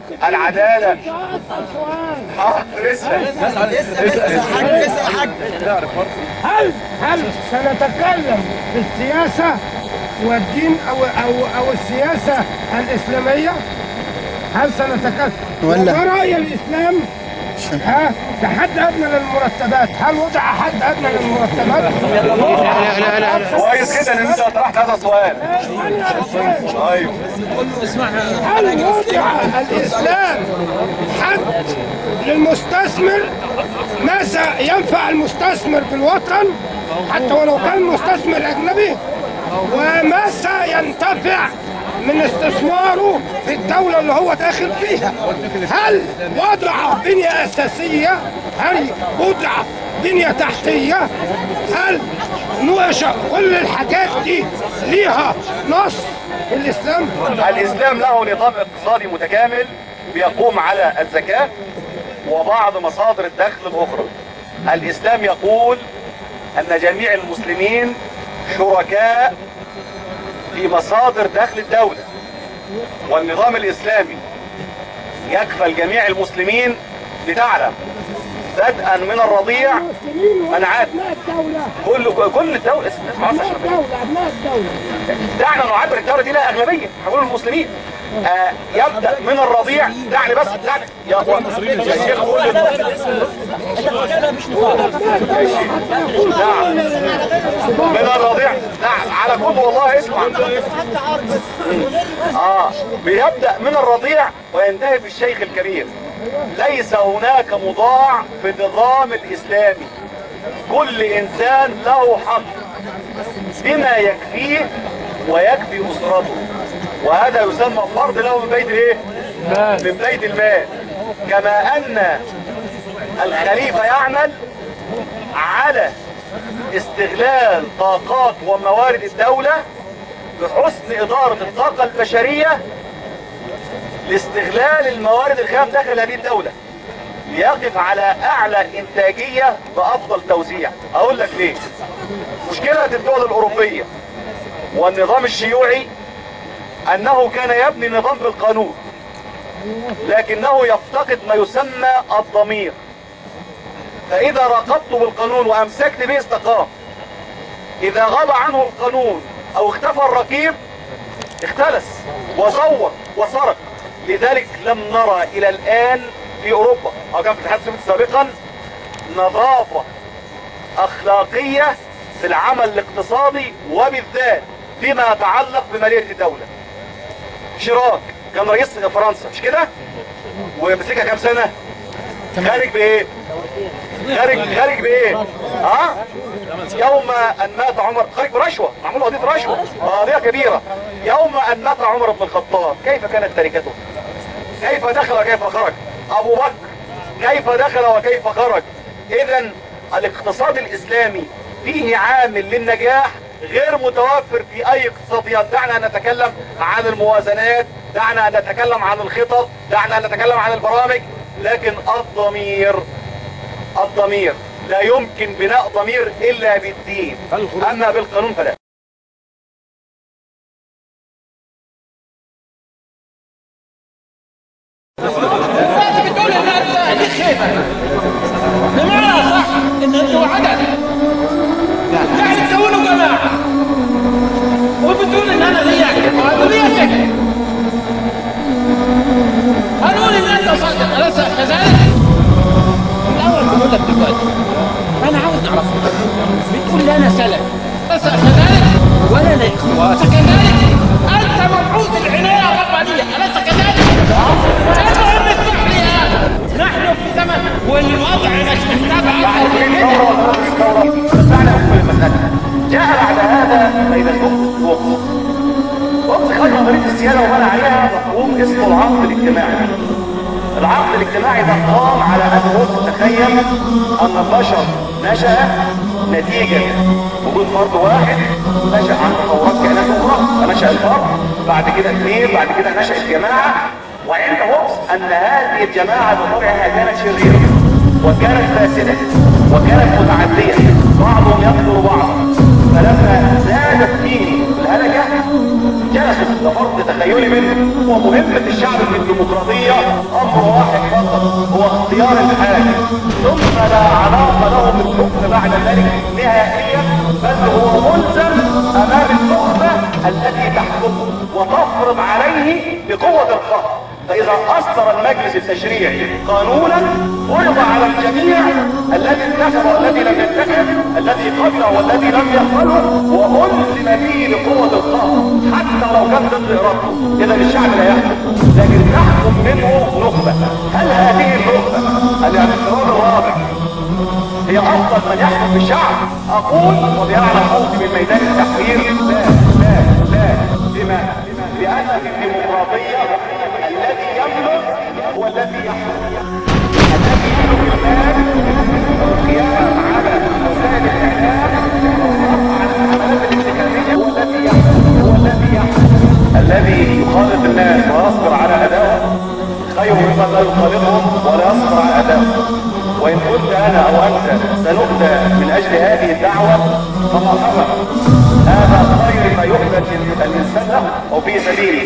هل سنتكلم في السياسة والدين او السياسة الإسلامية؟ هل سنتكلم؟ ما رأي الإسلام؟ ده حد ادنى للمرتبات، هل وضع حد ادنى للمرتبات؟ لا كويس كده ان انت طرحت هذا السؤال. طيب هل وضع الاسلام حد للمستثمر؟ ماذا ينفع المستثمر بالوطن حتى ولو كان مستثمر اجنبي؟ وماذا ينتفع من استثماره في الدولة اللي هو داخل فيها؟ هل وضع بنية أساسية؟ هل وضع بنية تحتية؟ هل نشأ كل الحاجات دي ليها نص في الإسلام؟ الإسلام له نظام اقتصادي متكامل بيقوم على الزكاة وبعض مصادر الدخل الأخرى. الإسلام يقول أن جميع المسلمين شركاء في مصادر دخل الدولة، والنظام الإسلامي يكفل جميع المسلمين لتعلم بدءا من الرضيع من عاد كل الدولة دعنا نعبر الدولة دي لها أغلبية، هقول المسلمين يبدأ من الرضيع. دعني بس دعني يا اخوان يا شيخ قول من الرضيع. نعم على كل والله اسمع. بيبدأ من الرضيع وينتهي بالشيخ الكبير. ليس هناك مضاع في النظام الإسلامي. كل إنسان له حق بما يكفيه ويكفي أسرته، وهذا يسمى فرض له من بيت الايه؟ من بيت المال. كما أن الخليفة يعمل على استغلال طاقات وموارد الدولة بحسن إدارة الطاقة البشرية لاستغلال الموارد الخام داخل هذه الدولة ليقف على أعلى إنتاجية بأفضل توزيع. أقول لك ليه؟ مشكلة الدول الأوروبية والنظام الشيوعي أنه كان يبني نظام بالقانون، لكنه يفتقد ما يسمى الضمير. فإذا راقبت بالقانون وأمسكت به استقام. إذا غاب عنه القانون أو اختفى الرقيب اختلس وزور وسرق. لذلك لم نرى إلى الآن في أوروبا أو كان في الاتحاد السوفيتي سابقا نظافة أخلاقية في العمل الاقتصادي وبالذات فيما يتعلق بمالية الدولة. شيراك كان رئيس فرنسا مش كده؟ ومسكها كام سنة؟ خارج بايه؟ خارج بايه؟ يوم ان مات عمر خارج برشوة، معمول قضية رشوة، قضية كبيرة. يوم ان مات عمر بن الخطاب كيف كانت تركته؟ كيف دخل وكيف خرج؟ ابو بكر كيف دخل وكيف خرج؟ اذا الاقتصاد الاسلامي فيه عامل للنجاح غير متوفر في اي اقتصاديات. دعنا نتكلم عن الموازنات دعنا أن نتكلم عن الخطط، دعنا أن نتكلم عن البرامج، لكن الضمير لا يمكن بناء ضمير إلا بالدين، أما بالقانون فلا. انت بتقول ان دي خيبه بمعنى صح ان انتوا عدد يعني تكونوا جماعه وبتقول ان انا ليا اعتقاد وليا فكر. هنقول ان انت صادق اليس كذلك؟ الاول بقول لك دلوقتي انا عاوز اعرف بتقول لي انا سلف اليس كذلك؟ ولا لا اخوات كذلك؟ انت مبعوث العنايه الربانيه اليس كذلك؟ المهم اسمح لي هذا، نحن في زمن والوضع مش محتاج اكثر من كده. جاء بعد هذا بين وقت خرج نظريه السياده وبنى عليها مفهوم اسمه العقد الاجتماعي. العقد الاجتماعي ده قام على ان تخيل ان البشر نشأ نتيجة وجود فرد واحد نشأ عن تطورات كائنات اخرى، فنشأ الفرد، بعد كده اثنين، بعد كده نشأت جماعة، وعند هوبس ان هذه الجماعة بطبعها كانت شريرة وكانت فاسدة وكانت متعدية، بعضهم يقتل بعضا، فلما زادت فيه الهلكة جلسوا لفرض تخيلي منه. ومهمة الشعب في الديمقراطية امر واحد فقط، هو اختيار الحاكم، ثم لا علاقة له بالحكم بعد ذلك نهائيا، بل هو ملزم امام النخبة التي تحكمه وتفرض عليه بقوة القهر. فإذا أصدر المجلس التشريعي قانونا فرض على الجميع، الذي انتخب والذي لم ينتخب، الذي قبله والذي لم يقبله، وألزم به بقوة القهر حتى لو كان ضد إرادته. إذا الشعب لا يحكم، لكن تحكم منه نخبة. هل هذه النخبة الاعتراض الرابع هي أفضل من يحكم بالشعب؟ أقول وبأعلى صوتي من ميدان التحرير لا لا لا. لماذا؟ لأن في الديمقراطية الذي يملك هو الذي يحكم، الذي يملك المال والقيام على وسائل الإعلام والصرف على الحملات الانتخابية هو الذي يحكم، الذي يخالط الناس ويصبر على أدائهم خير مما لا يخالطهم ولا يصبر على أدائهم. وإن كنت أنا أو أنت سنؤذى من أجل هذه الدعوة فمرحبا، هذا خير ما يحدث الإنسان له أو في سبيله.